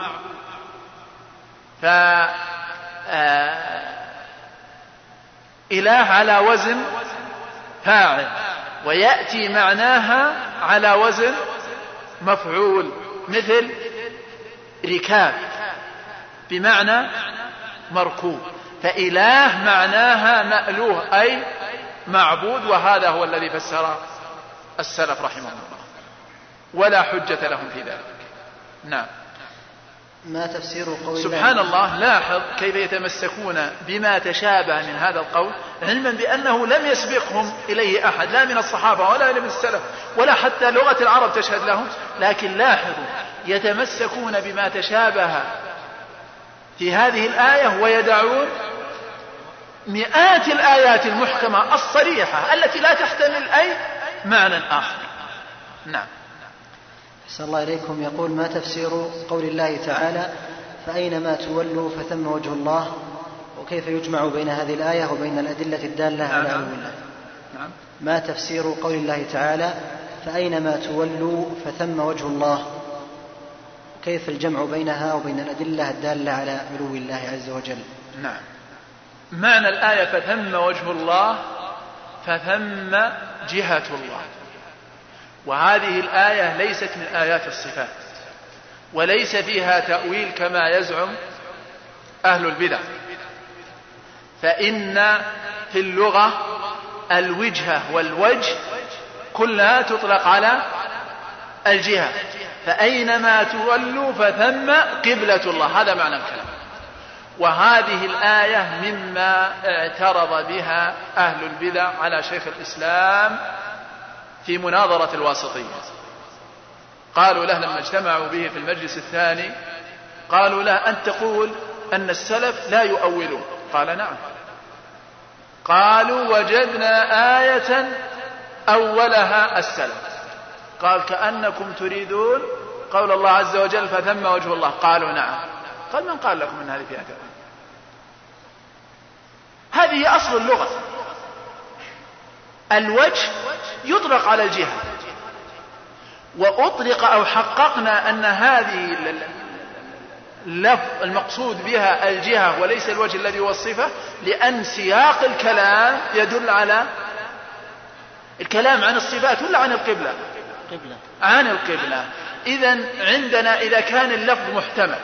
فإله على وزن فاعل، ويأتي معناها على وزن مفعول، مثل ركاب بمعنى مركوب، فإله معناها مألوه أي معبود، وهذا هو الذي فسر السلف رحمه الله، ولا حجة لهم في ذلك. نعم. ما تفسير قول سبحان الله، لاحظ كيف يتمسكون بما تشابه من هذا القول، علما بأنه لم يسبقهم إليه أحد، لا من الصحابة ولا من السلف ولا حتى لغة العرب تشهد لهم، لكن لاحظوا يتمسكون بما تشابه في هذه الآية ويدعون مئات الآيات المحكمة الصريحة التي لا تحتمل أي معنى آخر. نعم. أحسن الله إليكم. يقول: ما تفسير قول الله تعالى: فأينما تولوا فثم وجه الله، وكيف يجمع بين هذه الآية وبين الأدلة الدالة على علو الله؟ نعم. ما تفسير قول الله تعالى: فأينما تولوا فثم وجه الله؟ وكيف الجمع بينها وبين الأدلة الدالة على علو الله عز وجل؟ نعم. معنى الآية فثم وجه الله فثم جهة الله. وهذه الآية ليست من آيات الصفات وليس فيها تأويل كما يزعم أهل البدع، فإن في اللغة الوجهة والوجه كلها تطلق على الجهة، فأينما تولوا فثم قبلة الله، هذا معنى الكلام. وهذه الآية مما اعترض بها أهل البدع على شيخ الإسلام في مناظرة الواسطية. قالوا له لما اجتمعوا به في المجلس الثاني قالوا له أن تقول أن السلف لا يؤولون. قال نعم. قالوا وجدنا آية أولها السلف. قال كأنكم تريدون قول الله عز وجل فثم وجه الله. قالوا نعم. قال من قال لكم أن هذه فيها كذا؟ هذه أصل اللغة. الوجه يطلق على الجهة، وأطلق أو حققنا أن هذه المقصود بها الجهة وليس الوجه الذي هو الصفة، لأن سياق الكلام يدل على الكلام عن الصفات ولا عن القبلة؟ قبلة. عن القبلة. إذن عندنا إذا كان اللفظ محتمل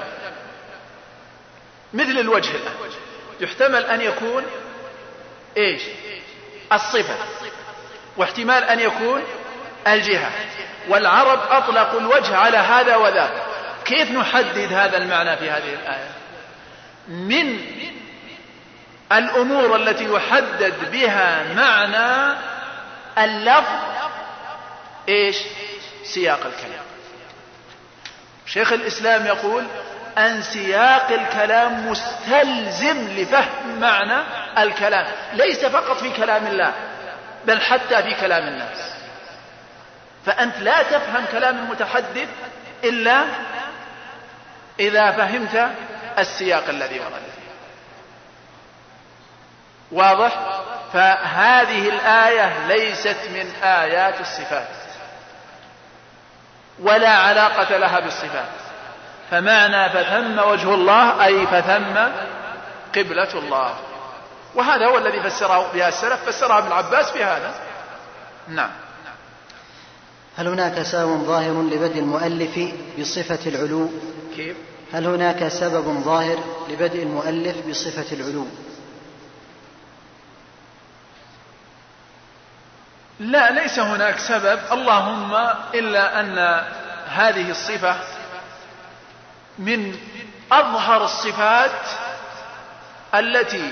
مثل الوجه الآن، يحتمل أن يكون إيش؟ الصفة، واحتمال أن يكون الجهة، والعرب أطلقوا الوجه على هذا وذاك. كيف نحدد هذا المعنى في هذه الآية؟ من الأمور التي يحدد بها معنى اللفظ إيش؟ سياق الكلام. شيخ الإسلام يقول أن سياق الكلام مستلزم لفهم معنى الكلام، ليس فقط في كلام الله بل حتى في كلام الناس. فأنت لا تفهم كلام المتحدث إلا إذا فهمت السياق الذي ورد فيه. واضح؟ فهذه الآية ليست من آيات الصفات ولا علاقة لها بالصفات. فمعنى فثم وجه الله أي فثم قبلة الله، وهذا هو الذي فسره بها السلف، فسرها ابن عباس بهذا. نعم. هل هناك سبب ظاهر لبدء المؤلف بصفة العلو؟ كيف؟ هل هناك سبب ظاهر لبدء المؤلف بصفة العلو؟ لا، ليس هناك سبب، اللهم إلا أن هذه الصفة من أظهر الصفات التي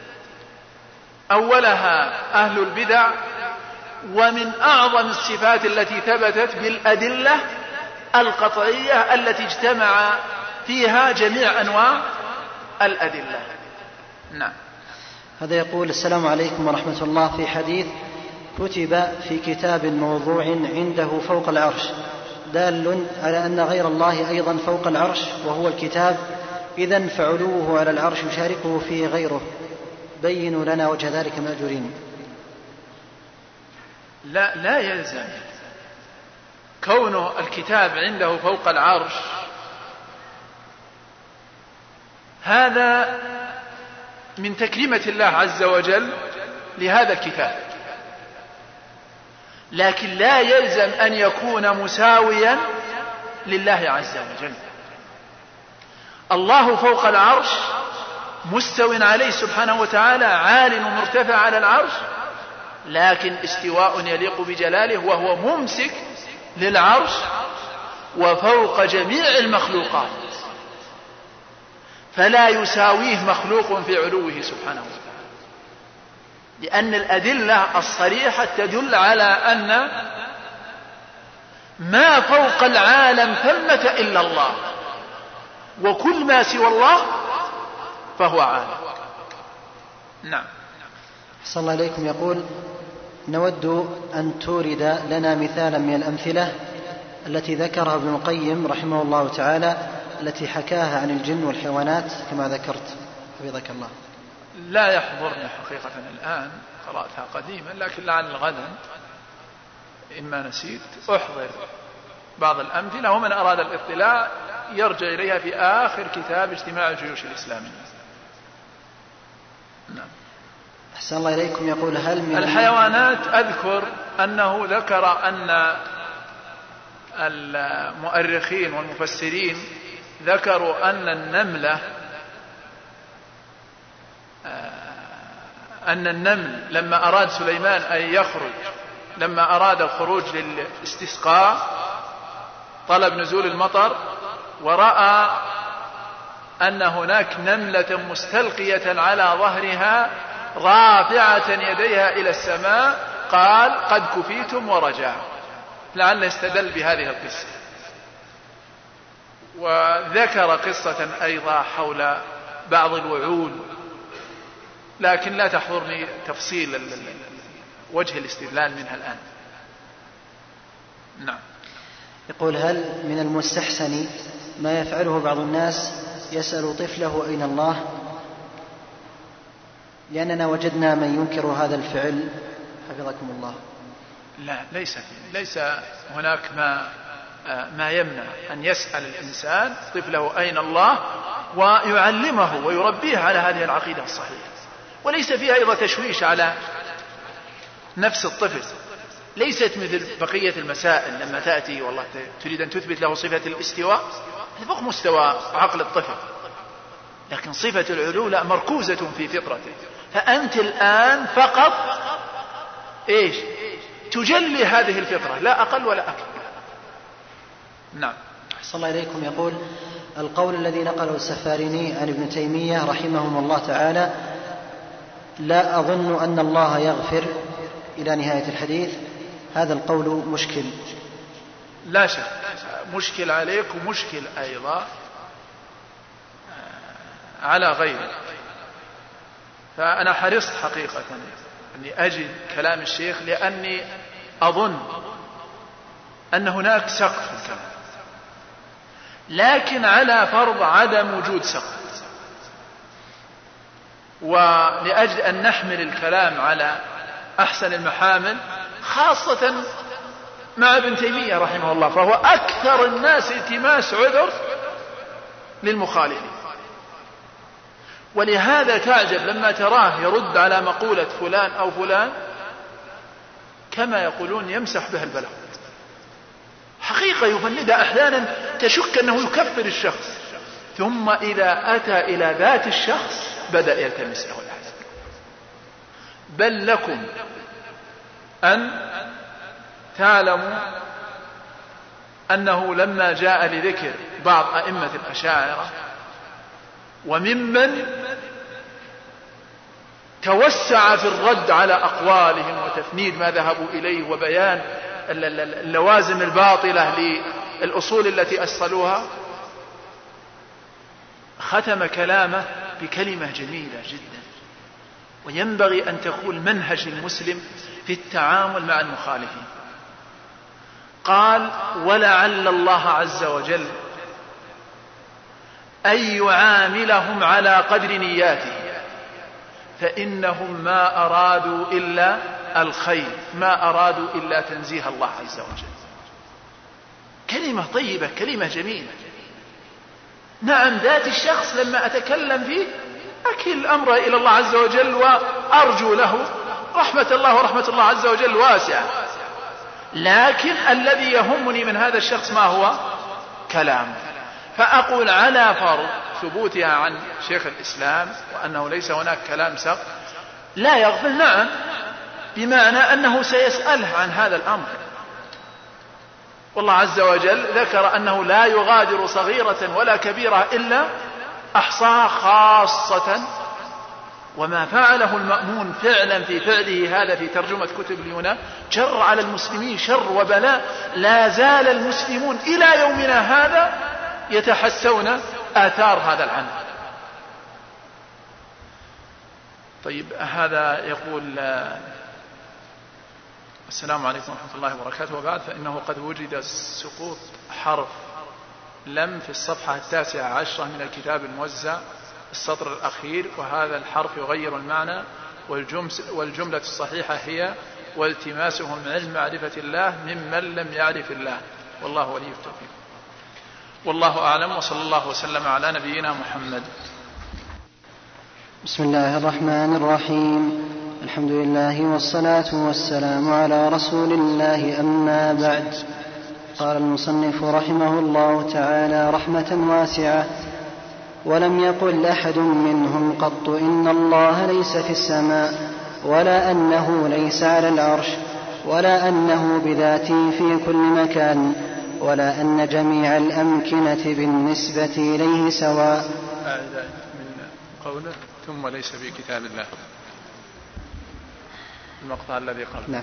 أولها أهل البدع، ومن أعظم الصفات التي ثبتت بالأدلة القطعية التي اجتمع فيها جميع أنواع الأدلة. نعم. هذا يقول السلام عليكم ورحمة الله. في حديث كتب في كتاب موضوع عنده فوق العرش دال على أن غير الله أيضا فوق العرش وهو الكتاب، إذن فعلوه على العرش يشاركه فيه غيره، بينوا لنا وجه ذلك مأجورين. لا لا يلزم كونه الكتاب عنده فوق العرش، هذا من تكريمة الله عز وجل لهذا الكتاب، لكن لا يلزم أن يكون مساويا لله عز وجل. الله فوق العرش مستو عليه سبحانه وتعالى، عال ومرتفع على العرش، لكن استواء يليق بجلاله، وهو ممسك للعرش وفوق جميع المخلوقات، فلا يساويه مخلوق في علوه سبحانه وتعالى، لأن الأدلة الصريحة تدل على أن ما فوق العالم ثمة إلا الله، وكل ما سوى الله فهو عالم. نعم. أحسن الله إليكم. يقول نود أن تورد لنا مثالا من الأمثلة التي ذكرها ابن القيم رحمه الله تعالى التي حكاها عن الجن والحيوانات كما ذكرت حفظك الله. لا يحضرني حقيقة الآن، قرأتها قديما، لكن لعل غدا إما نسيت أحضر بعض الأمثلة، ومن أراد الاطلاع يرجع إليها في آخر كتاب اجتماع الجيوش الإسلامية. نعم. أحسن الله إليكم. يقول هل من الحيوانات أذكر أنه ذكر أن المؤرخين والمفسرين ذكروا أن النملة أن النمل لما أراد سليمان أن يخرج لما أراد الخروج للاستسقاء طلب نزول المطر ورأى أن هناك نملة مستلقية على ظهرها رافعة يديها إلى السماء قال قد كفيتم ورجع، لعل يستدل بهذه القصة. وذكر قصة أيضا حول بعض الوعول، لكن لا تحضرني تفصيل وجه الاستدلال منها الآن. نعم. يقول هل من المستحسن ما يفعله بعض الناس يسأل طفله أين الله، لأننا وجدنا من ينكر هذا الفعل حفظكم الله؟ لا، ليس ليس هناك ما ما يمنع أن يسأل الإنسان طفله أين الله ويعلمه ويربيه على هذه العقيدة الصحيحة، وليس فيها أيضا تشويش على نفس الطفل. ليست مثل بقية المسائل لما تأتي والله تريد أن تثبت له صفة الاستواء، هذا فوق مستوى عقل الطفل، لكن صفة العلو لا، مركوزة في فطرته. فأنت الآن فقط إيش تجلي هذه الفطرة، لا أقل ولا أكثر. نعم. أحسن الله إليكم. يقول القول الذي نقله السفاريني عن ابن تيمية رحمهم الله تعالى لا أظن أن الله يغفر إلى نهاية الحديث، هذا القول مشكل. لا شك مشكل عليك ومشكل أيضا على غيره. فأنا حرصت حقيقة أني أجد كلام الشيخ، لأني أظن أن هناك سقف في الكلام، لكن على فرض عدم وجود سقف، ولأجل أن نحمل الكلام على أحسن المحامل، خاصة مع ابن تيمية رحمه الله، فهو أكثر الناس التماس عذر للمخالفين. ولهذا تعجب لما تراه يرد على مقولة فلان أو فلان كما يقولون يمسح بها البلاغ، حقيقة يفندها أحيانا تشك أنه يكفر الشخص، ثم إذا أتى إلى ذات الشخص بدأ يلتمس له الحسن. بل لكم أن تعلموا أنه لما جاء لذكر بعض أئمة الأشاعرة وممن توسع في الرد على أقوالهم وتفنيد ما ذهبوا إليه وبيان اللوازم الباطلة للأصول التي أصلوها، ختم كلامه بكلمة جميلة جدا وينبغي أن تكون منهج المسلم في التعامل مع المخالفين. قال ولعل الله عز وجل أن يعاملهم على قدر نياته، فإنهم ما أرادوا إلا الخير، ما أرادوا إلا تنزيه الله عز وجل. كلمة طيبة، كلمة جميلة. نعم ذات الشخص لما أتكلم فيه أكل أمره إلى الله عز وجل وأرجو له رحمة الله، ورحمة الله عز وجل واسعة، لكن الذي يهمني من هذا الشخص ما هو كلامه. فأقول على فرض ثبوتها عن شيخ الإسلام وأنه ليس هناك كلام سقط لا يغفل، نعم، بمعنى أنه سيسأله عن هذا الأمر. والله عز وجل ذكر أنه لا يغادر صغيرة ولا كبيرة إلا أحصاها، خاصة وما فعله المأمون فعلا في فعله هذا في ترجمة كتب اليونان جر على المسلمين شر وبلاء، لا زال المسلمون إلى يومنا هذا يتحسون آثار هذا العنف. طيب هذا يقول السلام عليكم ورحمة الله وبركاته، وبعد فإنه قد وجد سقوط حرف لم في الصفحة التاسعة عشرة من الكتاب الموزع السطر الأخير، وهذا الحرف يغير المعنى، والجملة الصحيحة هي والتماسهم علم معرفة الله ممن لم يعرف الله، والله ولي التوفيق. والله أعلم، وصلى الله وسلم على نبينا محمد. بسم الله الرحمن الرحيم. الحمد لله والصلاة والسلام على رسول الله، أما بعد. قال المصنف رحمه الله تعالى رحمة واسعة: ولم يقل أحد منهم قط إن الله ليس في السماء، ولا أنه ليس على العرش، ولا أنه بذاته في كل مكان، ولا أن جميع الأمكنة بالنسبة إليه سواء. من قوله ثم ليس في كتاب الله، المقطع الذي قبل. نعم.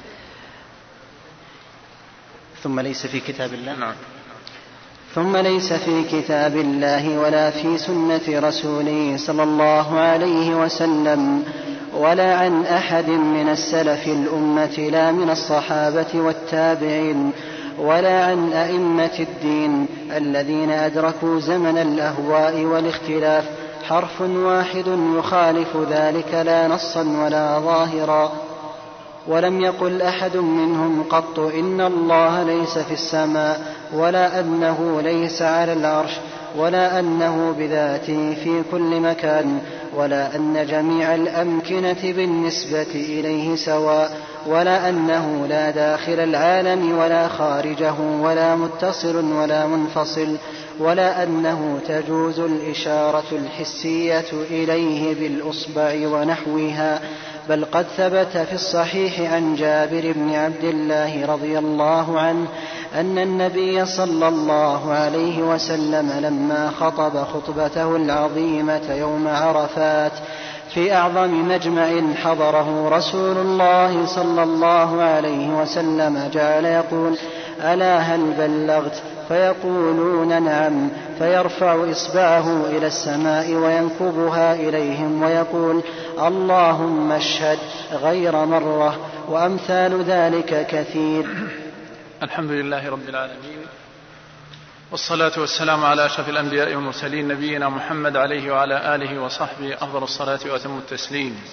ثم ليس في كتاب الله. نعم. ثم ليس في كتاب الله ولا في سنة رسوله صلى الله عليه وسلم، ولا عن أحد من السلف الأمة، لا من الصحابة والتابعين، ولا عن أئمة الدين الذين أدركوا زمن الأهواء والاختلاف، حرف واحد يخالف ذلك لا نصا ولا ظاهرا. ولم يقل أحد منهم قط إن الله ليس في السماء، ولا أنه ليس على العرش، ولا أنه بذاته في كل مكان، ولا أن جميع الأمكنة بالنسبة إليه سواء، ولا أنه لا داخل العالم ولا خارجه، ولا متصل ولا منفصل، ولا أنه تجوز الإشارة الحسية إليه بالأصبع ونحوها. بل قد ثبت في الصحيح عن جابر بن عبد الله رضي الله عنه أن النبي صلى الله عليه وسلم لما خطب خطبته العظيمة يوم عرفات في أعظم مجمع حضره رسول الله صلى الله عليه وسلم جعل يقول: ألا هل بلغت؟ فيقولون: نعم. فيرفع إصبعه إلى السماء وينكبها إليهم ويقول: اللهم اشهد، غير مرة. وأمثال ذلك كثير. الحمد لله رب العالمين، والصلاة والسلام على أشرف الأنبياء والمرسلين، نبينا محمد عليه وعلى آله وصحبه أفضل الصلاة وأتم التسليم.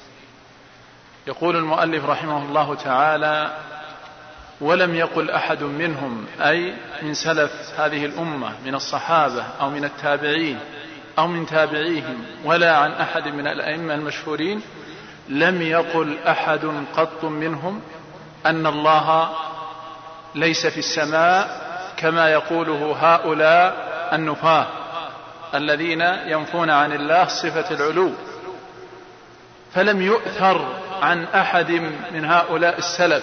يقول المؤلف رحمه الله تعالى: ولم يقل أحد منهم، أي من سلف هذه الأمة من الصحابة أو من التابعين أو من تابعيهم، ولا عن أحد من الأئمة المشهورين، لم يقل أحد قط منهم أن الله ليس في السماء كما يقوله هؤلاء النفاة الذين ينفون عن الله صفة العلو. فلم يؤثر عن أحد من هؤلاء السلف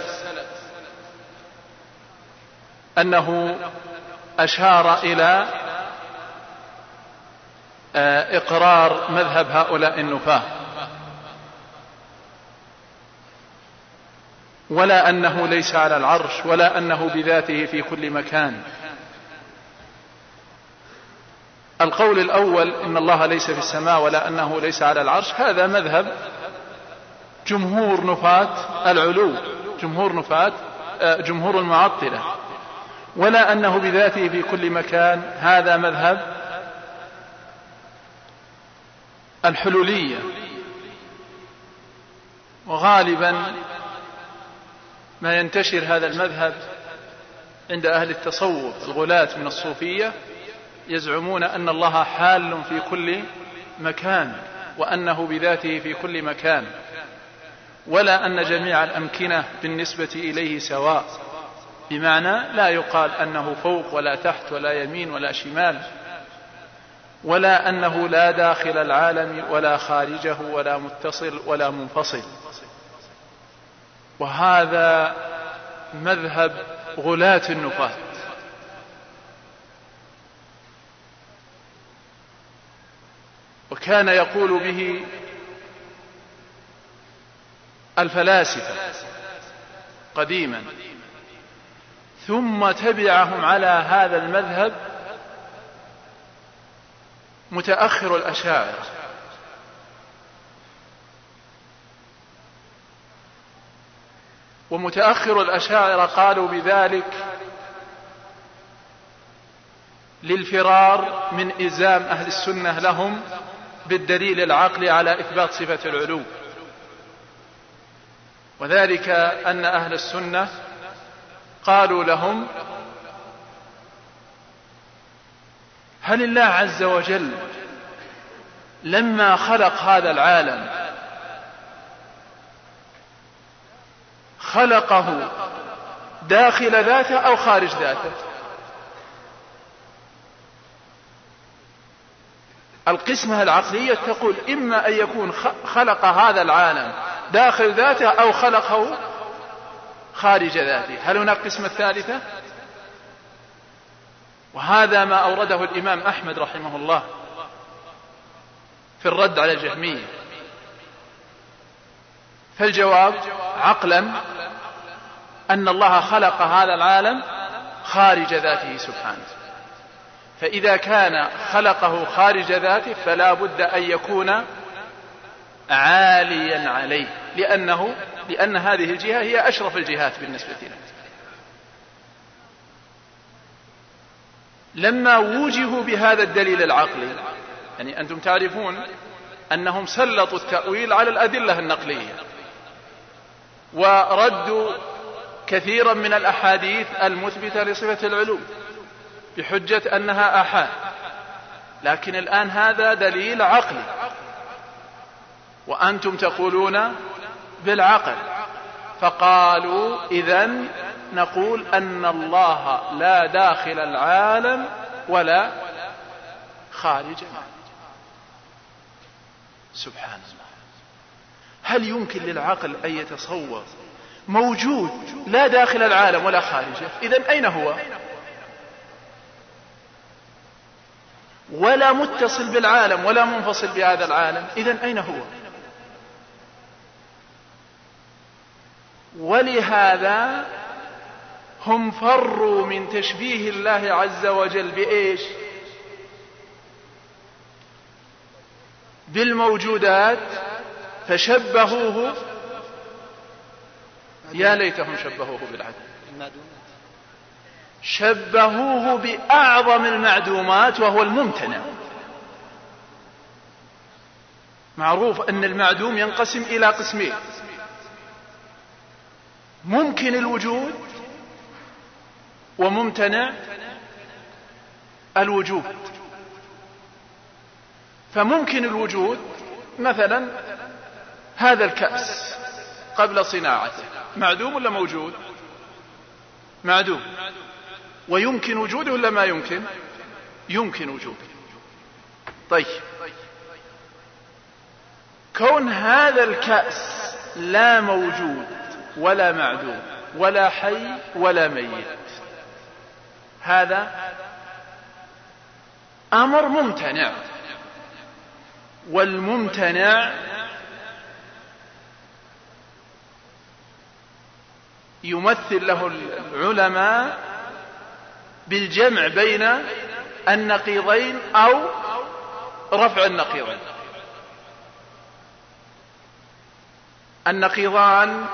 أنه أشار إلى إقرار مذهب هؤلاء النفاة، ولا أنه ليس على العرش، ولا أنه بذاته في كل مكان. القول الأول إن الله ليس في السماء ولا أنه ليس على العرش، هذا مذهب جمهور نفاة العلو، جمهور نفاة جمهور المعطلة. ولا أنه بذاته في كل مكان، هذا مذهب الحلولية. وغالبا ما ينتشر هذا المذهب عند أهل التصوف الغلاة من الصوفية، يزعمون أن الله حال في كل مكان، وأنه بذاته في كل مكان، ولا أن جميع الأمكنة بالنسبة إليه سواء، بمعنى لا يقال أنه فوق ولا تحت ولا يمين ولا شمال، ولا أنه لا داخل العالم ولا خارجه ولا متصل ولا منفصل. وهذا مذهب غلاة النفاة. وكان يقول به الفلاسفة قديما، ثم تبعهم على هذا المذهب متأخر الأشاعرة. ومتأخر الأشاعرة قالوا بذلك للفرار من إلزام أهل السنة لهم بالدليل العقلي على إثبات صفة العلو، وذلك أن أهل السنة قالوا لهم هل الله عز وجل لما خلق هذا العالم خلقه داخل ذاته أو خارج ذاته؟ القسمة العقلية تقول إما أن يكون خلق هذا العالم داخل ذاته أو خلقه خارج ذاته. هل هناك قسمة ثالثة؟ وهذا ما أورده الإمام أحمد رحمه الله في الرد على الجهمية. فالجواب عقلا أن الله خلق هذا العالم خارج ذاته سبحانه، فإذا كان خلقه خارج ذاته فلا بد أن يكون عاليا عليه، لأنه لأن هذه الجهة هي أشرف الجهات بالنسبة له. لما وجهوا بهذا الدليل العقلي، يعني أنتم تعرفون أنهم سلطوا التأويل على الأدلة النقلية وردوا كثيرا من الأحاديث المثبتة لصفة العلو بحجة أنها آحاد، لكن الآن هذا دليل عقلي وأنتم تقولون بالعقل، فقالوا إذن نقول أن الله لا داخل العالم ولا خارجه. سبحان الله، هل يمكن للعقل أن يتصور موجود لا داخل العالم ولا خارجه؟ إذن أين هو؟ ولا متصل بالعالم ولا منفصل بهذا العالم، إذن أين هو؟ ولهذا هم فروا من تشبيه الله عز وجل بإيش؟ بالموجودات، فشبهوه، يا ليتهم شبهوه بالعدم، شبهوه بأعظم المعدومات وهو الممتنع. معروف أن المعدوم ينقسم إلى قسمين: ممكن الوجود وممتنع الوجود. فممكن الوجود مثلا هذا الكأس قبل صناعته معدوم ولا موجود؟ معدوم. ويمكن وجوده ولا ما يمكن؟ يمكن وجوده. طيب، كون هذا الكأس لا موجود ولا معدوم ولا حي ولا ميت، هذا أمر ممتنع، والممتنع يمثل له العلماء بالجمع بين النقيضين أو رفع النقيضين. النقيضان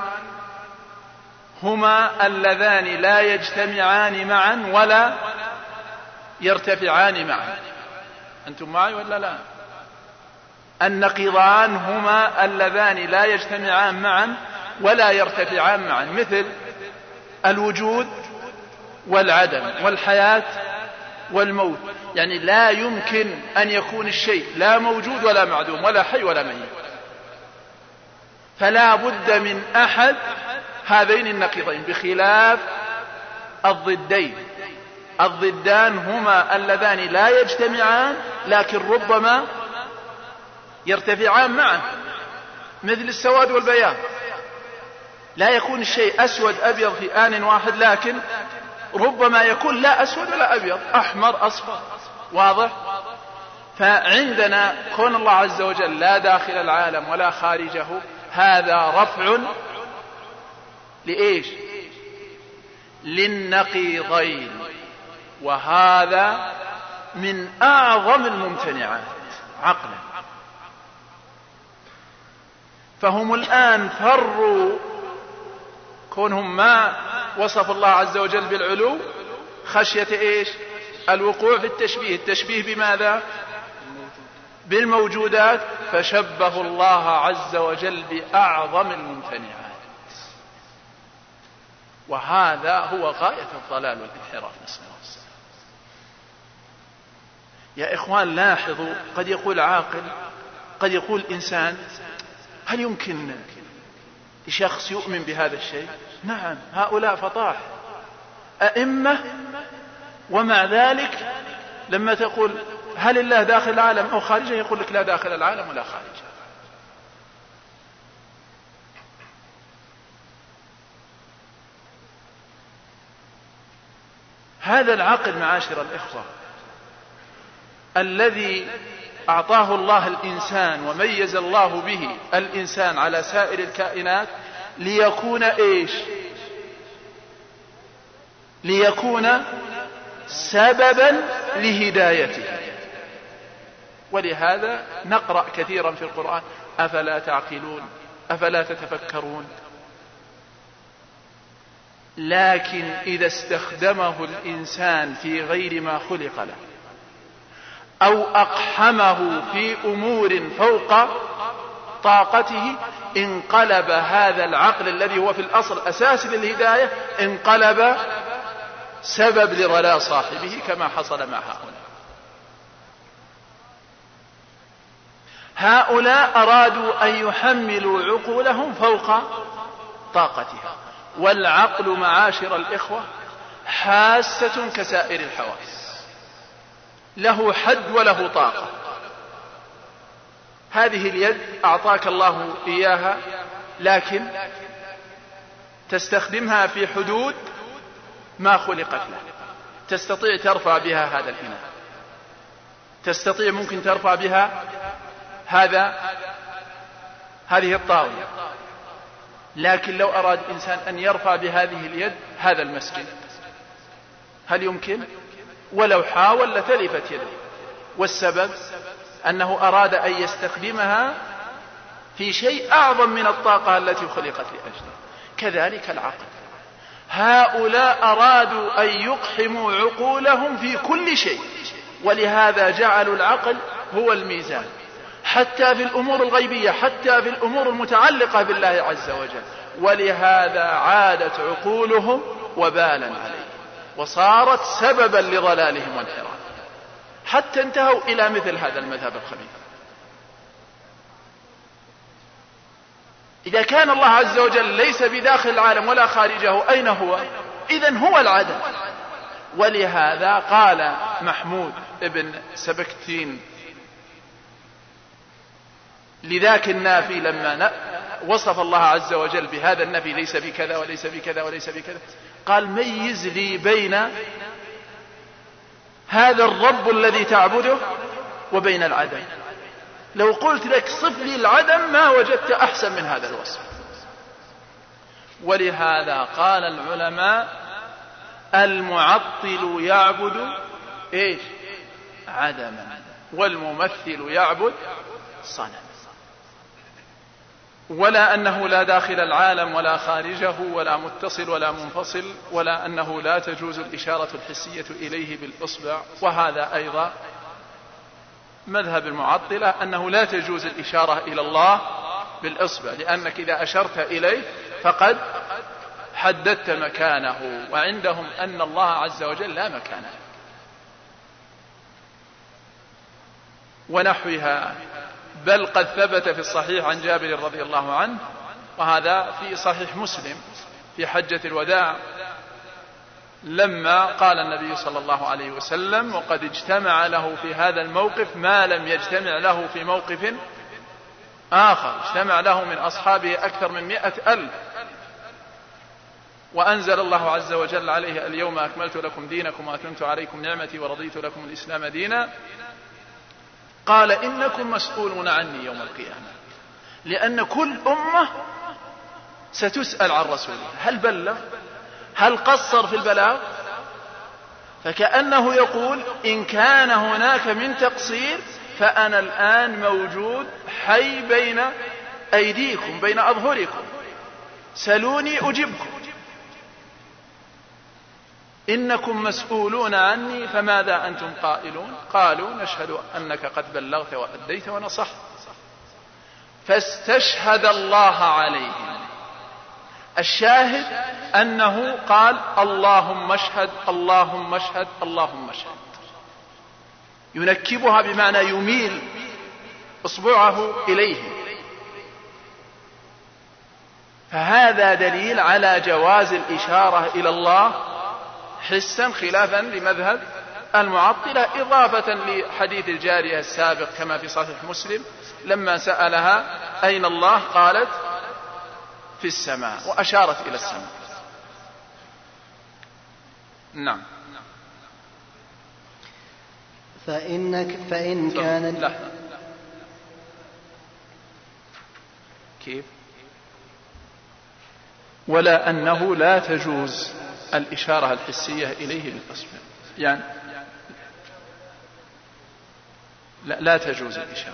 هما اللذان لا يجتمعان معا ولا يرتفعان معا. أنتم معي ولا لا؟ النقيضان هما اللذان لا يجتمعان معا ولا يرتفعان معا، مثل الوجود والعدم والحياة والموت. يعني لا يمكن أن يكون الشيء لا موجود ولا معدوم ولا حي ولا ميت، فلا بد من أحد هذين النقيضين، بخلاف الضدين. الضدان هما اللذان لا يجتمعان لكن ربما يرتفعان معا، مثل السواد والبياض. لا يكون الشيء أسود أبيض في آن واحد، لكن ربما يكون لا أسود ولا أبيض، أحمر أصفر. واضح؟ فعندنا كون الله عز وجل لا داخل العالم ولا خارجه، هذا رفع لإيش؟ للنقيضين، وهذا من أعظم الممتنعات عقلا. فهم الآن فروا، كونهم ما وصف الله عز وجل بالعلو خشية إيش؟ الوقوع في التشبيه. التشبيه بماذا؟ بالموجودات، فشبه الله عز وجل بأعظم الممتنعات، وهذا هو غاية الضلال والانحراف، نسأل الله السلامة. يا إخوان لاحظوا، قد يقول عاقل، قد يقول إنسان: هل يمكن شخص يؤمن بهذا الشيء؟ نعم، هؤلاء فطاح أئمة، ومع ذلك لما تقول هل الله داخل العالم أو خارجه يقول لك لا داخل العالم ولا خارجه. هذا العقل معاشر الإخوة الذي أعطاه الله الإنسان وميز الله به الإنسان على سائر الكائنات ليكون إيش؟ ليكون سببا لهدايته. ولهذا نقرأ كثيرا في القرآن: أفلا تعقلون، أفلا تتفكرون. لكن إذا استخدمه الإنسان في غير ما خلق له أو أقحمه في أمور فوق طاقته انقلب هذا العقل الذي هو في الأصل أساس للهداية، انقلب سبب لضلال صاحبه، كما حصل مع هؤلاء. هؤلاء أرادوا أن يحملوا عقولهم فوق طاقتها، والعقل معاشر الإخوة حاسة كسائر الحواس، له حد وله طاقة. هذه اليد أعطاك الله إياها، لكن تستخدمها في حدود ما خلقت له. تستطيع ترفع بها هذا الإناء، تستطيع ممكن ترفع بها هذا هذه الطاولة، لكن لو أراد إنسان أن يرفع بهذه اليد هذا المسجد، هل يمكن؟ ولو حاول لتلفت يده. والسبب أنه أراد أن يستخدمها في شيء أعظم من الطاقة التي خلقت لأجله. كذلك العقل، هؤلاء أرادوا أن يقحموا عقولهم في كل شيء، ولهذا جعلوا العقل هو الميزان، حتى في الأمور الغيبية، حتى في الأمور المتعلقة بالله عز وجل. ولهذا عادت عقولهم وبالا عليه، وصارت سببا لضلالهم وانحرافهم، حتى انتهوا إلى مثل هذا المذهب الخبيث. إذا كان الله عز وجل ليس بداخل العالم ولا خارجه، أين هو؟ إذن هو العدم. ولهذا قال محمود ابن سبكتين لذاك النافي لما وصف الله عز وجل بهذا النفي: ليس بكذا وليس بكذا وليس بكذا، قال: ميز لي بين هذا الرب الذي تعبده وبين العدم. لو قلت لك صف لي العدم ما وجدت أحسن من هذا الوصف. ولهذا قال العلماء: المعطل يعبد إيش؟ عدما، والممثل يعبد صنم. ولا أنه لا داخل العالم ولا خارجه، ولا متصل ولا منفصل، ولا أنه لا تجوز الإشارة الحسية إليه بالإصبع. وهذا أيضا مذهب المعطلة، أنه لا تجوز الإشارة إلى الله بالإصبع، لأنك إذا أشرت إليه فقد حددت مكانه، وعندهم أن الله عز وجل لا مكان له. ونحوها. بل قد ثبت في الصحيح عن جابر رضي الله عنه، وهذا في صحيح مسلم، في حجة الوداع، لما قال النبي صلى الله عليه وسلم: وقد اجتمع له في هذا الموقف ما لم يجتمع له في موقف آخر، اجتمع له من أصحابه أكثر من مئة ألف، وأنزل الله عز وجل عليه: اليوم أكملت لكم دينكم وأتممت عليكم نعمتي ورضيت لكم الإسلام دينا. قال: إنكم مسؤولون عني يوم القيامة، لأن كل أمة ستسأل عن رسولها، هل بلغ؟ هل قصر في البلاغ؟ فكأنه يقول: إن كان هناك من تقصير فأنا الآن موجود حي بين أيديكم، بين أظهركم، سلوني أجبكم. إنكم مسؤولون عني فماذا أنتم قائلون؟ قالوا: نشهد أنك قد بلغت وأديت ونصحت. فاستشهد الله عليهم. الشاهد أنه قال: اللهم اشهد، اللهم اشهد، اللهم اشهد. ينكبها بمعنى يميل إصبعه إليه، فهذا دليل على جواز الإشارة إلى الله حسا خلافا لمذهب المعطلة، إضافة لحديث الجارية السابق كما في صحيح مسلم لما سألها أين الله قالت في السماء وأشارت إلى السماء. نعم. فإنك فإن كان لا. كيف؟ ولا أنه لا تجوز الإشارة الحسية إليه بالأصبع، يعني لا, لا تجوز الإشارة،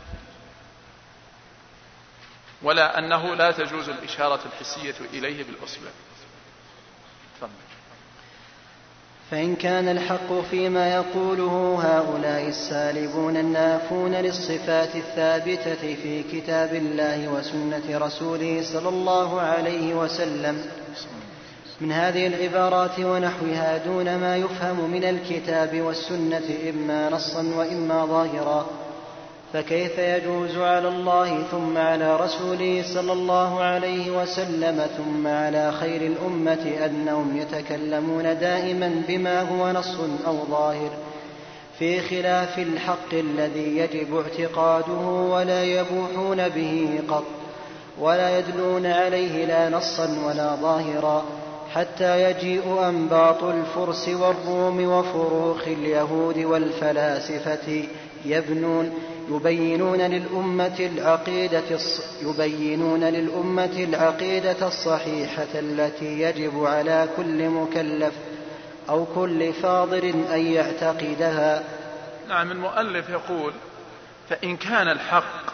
ولا أنه لا تجوز الإشارة الحسية إليه بالأصبع. تفضل. فإن كان الحق فيما يقوله هؤلاء السالبون النافون للصفات الثابتة في كتاب الله وسنة رسوله صلى الله عليه وسلم من هذه العبارات ونحوها دون ما يفهم من الكتاب والسنة إما نصا وإما ظاهرا، فكيف يجوز على الله ثم على رسوله صلى الله عليه وسلم ثم على خير الأمة أنهم يتكلمون دائما بما هو نص أو ظاهر في خلاف الحق الذي يجب اعتقاده ولا يبوحون به قط ولا يدلون عليه لا نصا ولا ظاهرا، حتى يجيء أنباط الفرس والروم وفروخ اليهود والفلاسفة يبنون يبينون للأمة العقيدة يبينون للأمة العقيدة الصحيحة التي يجب على كل مكلف أو كل فاضل أن يعتقدها. نعم. المؤلف يقول فإن كان الحق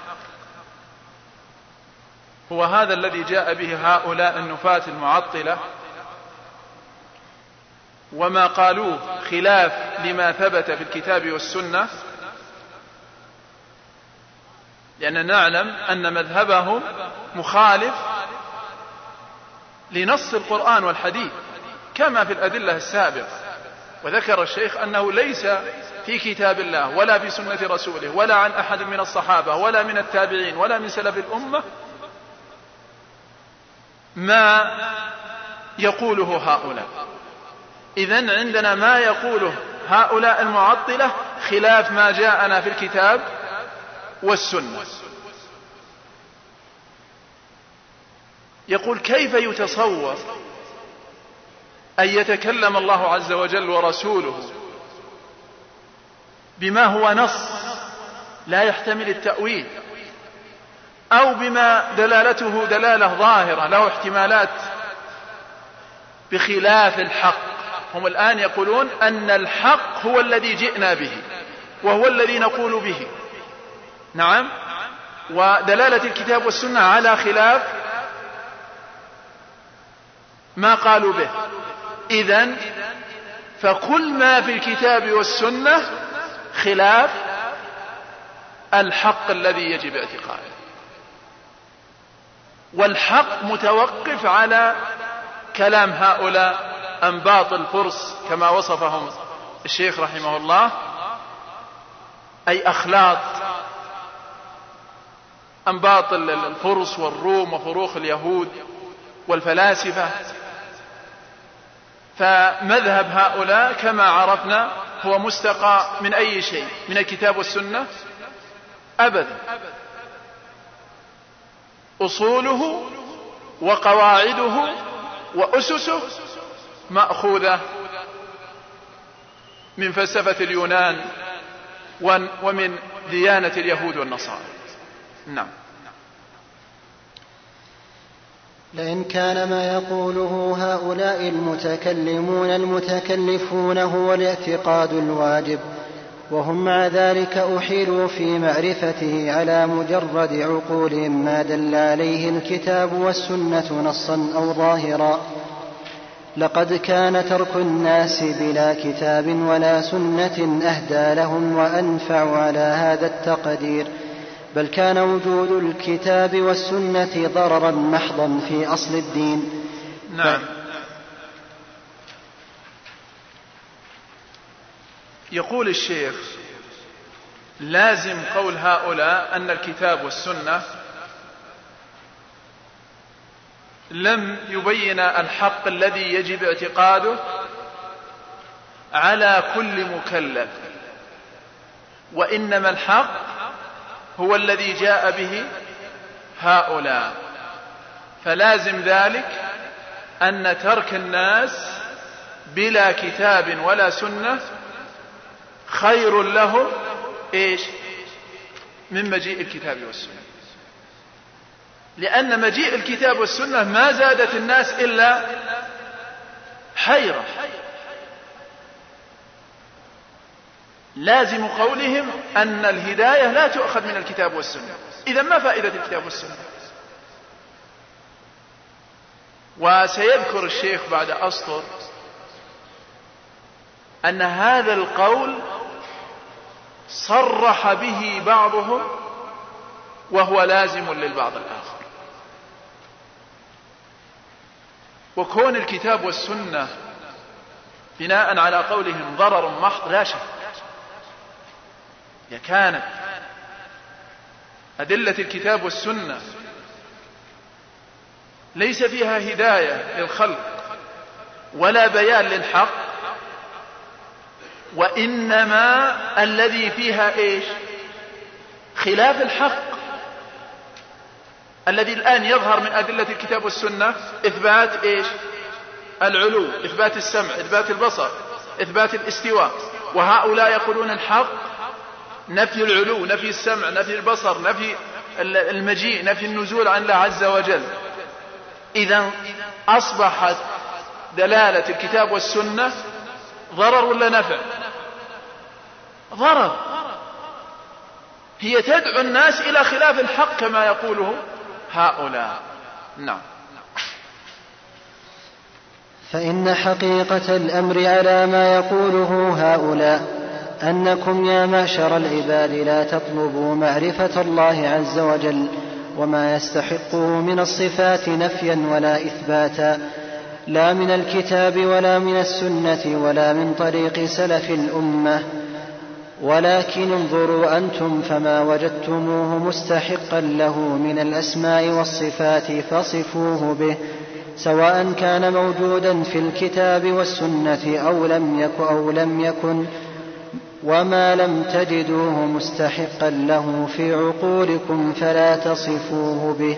هو هذا الذي جاء به هؤلاء النفاة المعطلة وما قالوه خلاف لما ثبت في الكتاب والسنة، لأننا نعلم أن مذهبهم مخالف لنص القرآن والحديث كما في الأدلة السابقة، وذكر الشيخ أنه ليس في كتاب الله ولا في سنة رسوله ولا عن أحد من الصحابة ولا من التابعين ولا من سلف الأمة ما يقوله هؤلاء. إذن عندنا ما يقوله هؤلاء المعطلة خلاف ما جاءنا في الكتاب والسنة. يقول كيف يتصور أن يتكلم الله عز وجل ورسوله بما هو نص لا يحتمل التأويل أو بما دلالته دلالة ظاهرة له احتمالات بخلاف الحق. هم الآن يقولون أن الحق هو الذي جئنا به وهو الذي نقول به. نعم. ودلالة الكتاب والسنة على خلاف ما قالوا به. إذن فكل ما في الكتاب والسنة خلاف الحق الذي يجب اعتقاده، والحق متوقف على كلام هؤلاء أنباط الفرس كما وصفهم الشيخ رحمه الله، أي أخلاط أنباط الفرس والروم وفروخ اليهود والفلاسفة. فمذهب هؤلاء كما عرفنا هو مستقى من أي شيء؟ من الكتاب والسنة؟ أبدا. أصوله وقواعده وأسسه مأخوذة من فلسفة اليونان ومن ديانة اليهود والنصارى. نعم. لئن كان ما يقوله هؤلاء المتكلمون المتكلفون هو الاعتقاد الواجب وهم مع ذلك أحيلوا في معرفته على مجرد عقولهم ما دل عليه الكتاب والسنة نصا أو ظاهرا، لقد كان ترك الناس بلا كتاب ولا سنة أهدى لهم وأنفع على هذا التقدير، بل كان وجود الكتاب والسنة ضررا محضا في أصل الدين. نعم. يقول الشيخ لازم قول هؤلاء أن الكتاب والسنة لم يبين الحق الذي يجب اعتقاده على كل مكلف، وإنما الحق هو الذي جاء به هؤلاء. فلازم ذلك أن ترك الناس بلا كتاب ولا سنة خير له إيش من مجيء الكتاب والسنة، لأن مجيء الكتاب والسنة ما زادت الناس إلا حيرة. لازم قولهم أن الهداية لا تؤخذ من الكتاب والسنة، إذا ما فائدة الكتاب والسنة؟ وسيذكر الشيخ بعد أسطر أن هذا القول صرح به بعضهم وهو لازم للبعض الآخر. وكون الكتاب والسنة بناء على قولهم ضرر محض لا شك، إذا كانت أدلة الكتاب والسنة ليس فيها هداية للخلق ولا بيان للحق، وإنما الذي فيها إيش خلاف الحق، الذي الآن يظهر من أدلة الكتاب والسنة إثبات إيش العلو، إثبات السمع، إثبات البصر، إثبات الاستواء، وهؤلاء يقولون الحق نفي العلو، نفي السمع، نفي البصر، نفي المجيء، نفي النزول عن الله عز وجل. إذا أصبحت دلالة الكتاب والسنة ضرر ولا نفع؟ ضرر. هي تدعو الناس إلى خلاف الحق كما يقوله هؤلاء. نعم. فإن حقيقة الأمر على ما يقوله هؤلاء أنكم يا معشر العباد لا تطلبوا معرفة الله عز وجل وما يستحقه من الصفات نفيا ولا إثباتا، لا من الكتاب ولا من السنة ولا من طريق سلف الأمة، ولكن انظروا أنتم فما وجدتموه مستحقا له من الأسماء والصفات فصفوه به، سواء كان موجودا في الكتاب والسنة أو لم يكن, أو لم يكن وما لم تجدوه مستحقا له في عقولكم فلا تصفوه به.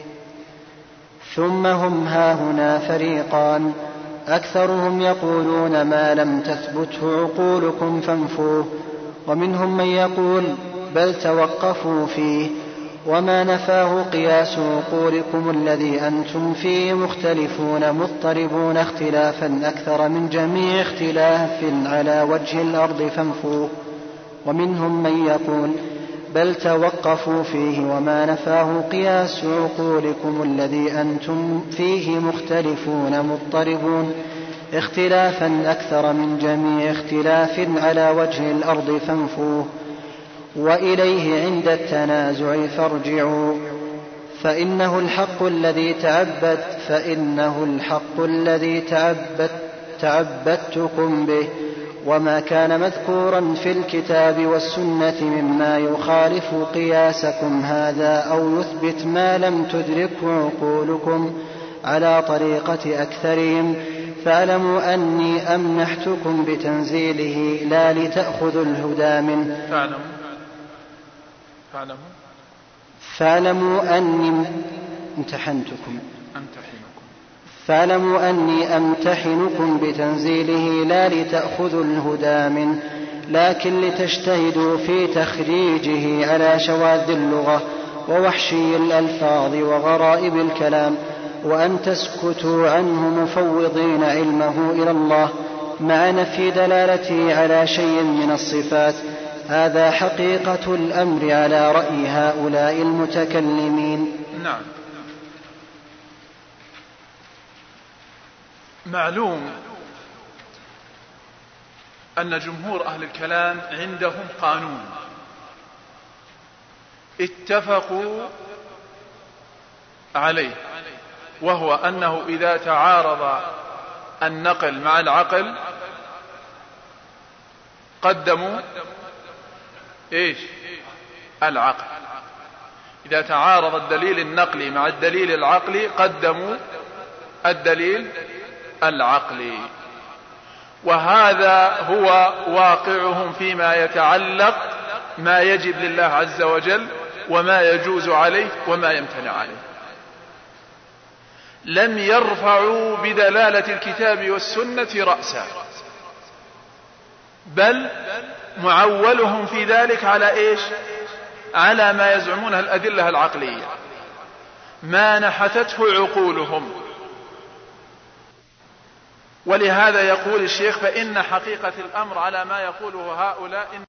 ثم هم هاهنا فريقان، أكثرهم يقولون ما لم تثبته عقولكم فانفوه، ومنهم من يقول بل توقفوا فيه، وما نفاه قياس عقولكم الذي أنتم فيه مختلفون مضطربون اختلافا أكثر من جميع اختلاف على وجه الأرض فانفوه. ومنهم من يقول بل توقفوا فيه، وما نفاه قياس عقولكم الذي أنتم فيه مختلفون مضطربون اختلافا أكثر من جميع اختلاف على وجه الأرض فانفوه. وإليه عند التنازع فارجعوا، فإنه الحق الذي تعبد فإنه الحق الذي تعبد تعبدتكم به، وما كان مذكورا في الكتاب والسنة مما يخالف قياسكم هذا أو يثبت ما لم تدركه عقولكم على طريقة أكثرهم، فاعلموا أني أمنحتكم بتنزيله لا لتأخذوا الهدى منه. فاعلموا فاعلموا فاعلموا أني امتحنتكم أمتحنكم فاعلموا أني أمتحنكم بتنزيله لا لتأخذوا الهدى منه، لكن لتجتهدوا في تخريجه على شواذ اللغة ووحشي الألفاظ وغرائب الكلام، وأن تسكتوا عنه مفوضين علمه إلى الله مع نفي دلالته على شيء من الصفات. هذا حقيقة الأمر على رأي هؤلاء المتكلمين. نعم. معلوم أن جمهور أهل الكلام عندهم قانون اتفقوا عليه، وهو أنه إذا تعارض النقل مع العقل قدموا إيش؟ العقل. إذا تعارض الدليل النقلي مع الدليل العقلي قدموا الدليل العقلي، وهذا هو واقعهم فيما يتعلق ما يجب لله عز وجل وما يجوز عليه وما يمتنع عليه. لم يرفعوا بدلالة الكتاب والسنة رأسا، بل معولهم في ذلك على إيش؟ على ما يزعمونها الأدلة العقلية، ما نحتته عقولهم. ولهذا يقول الشيخ: فإن حقيقة الأمر على ما يقوله هؤلاء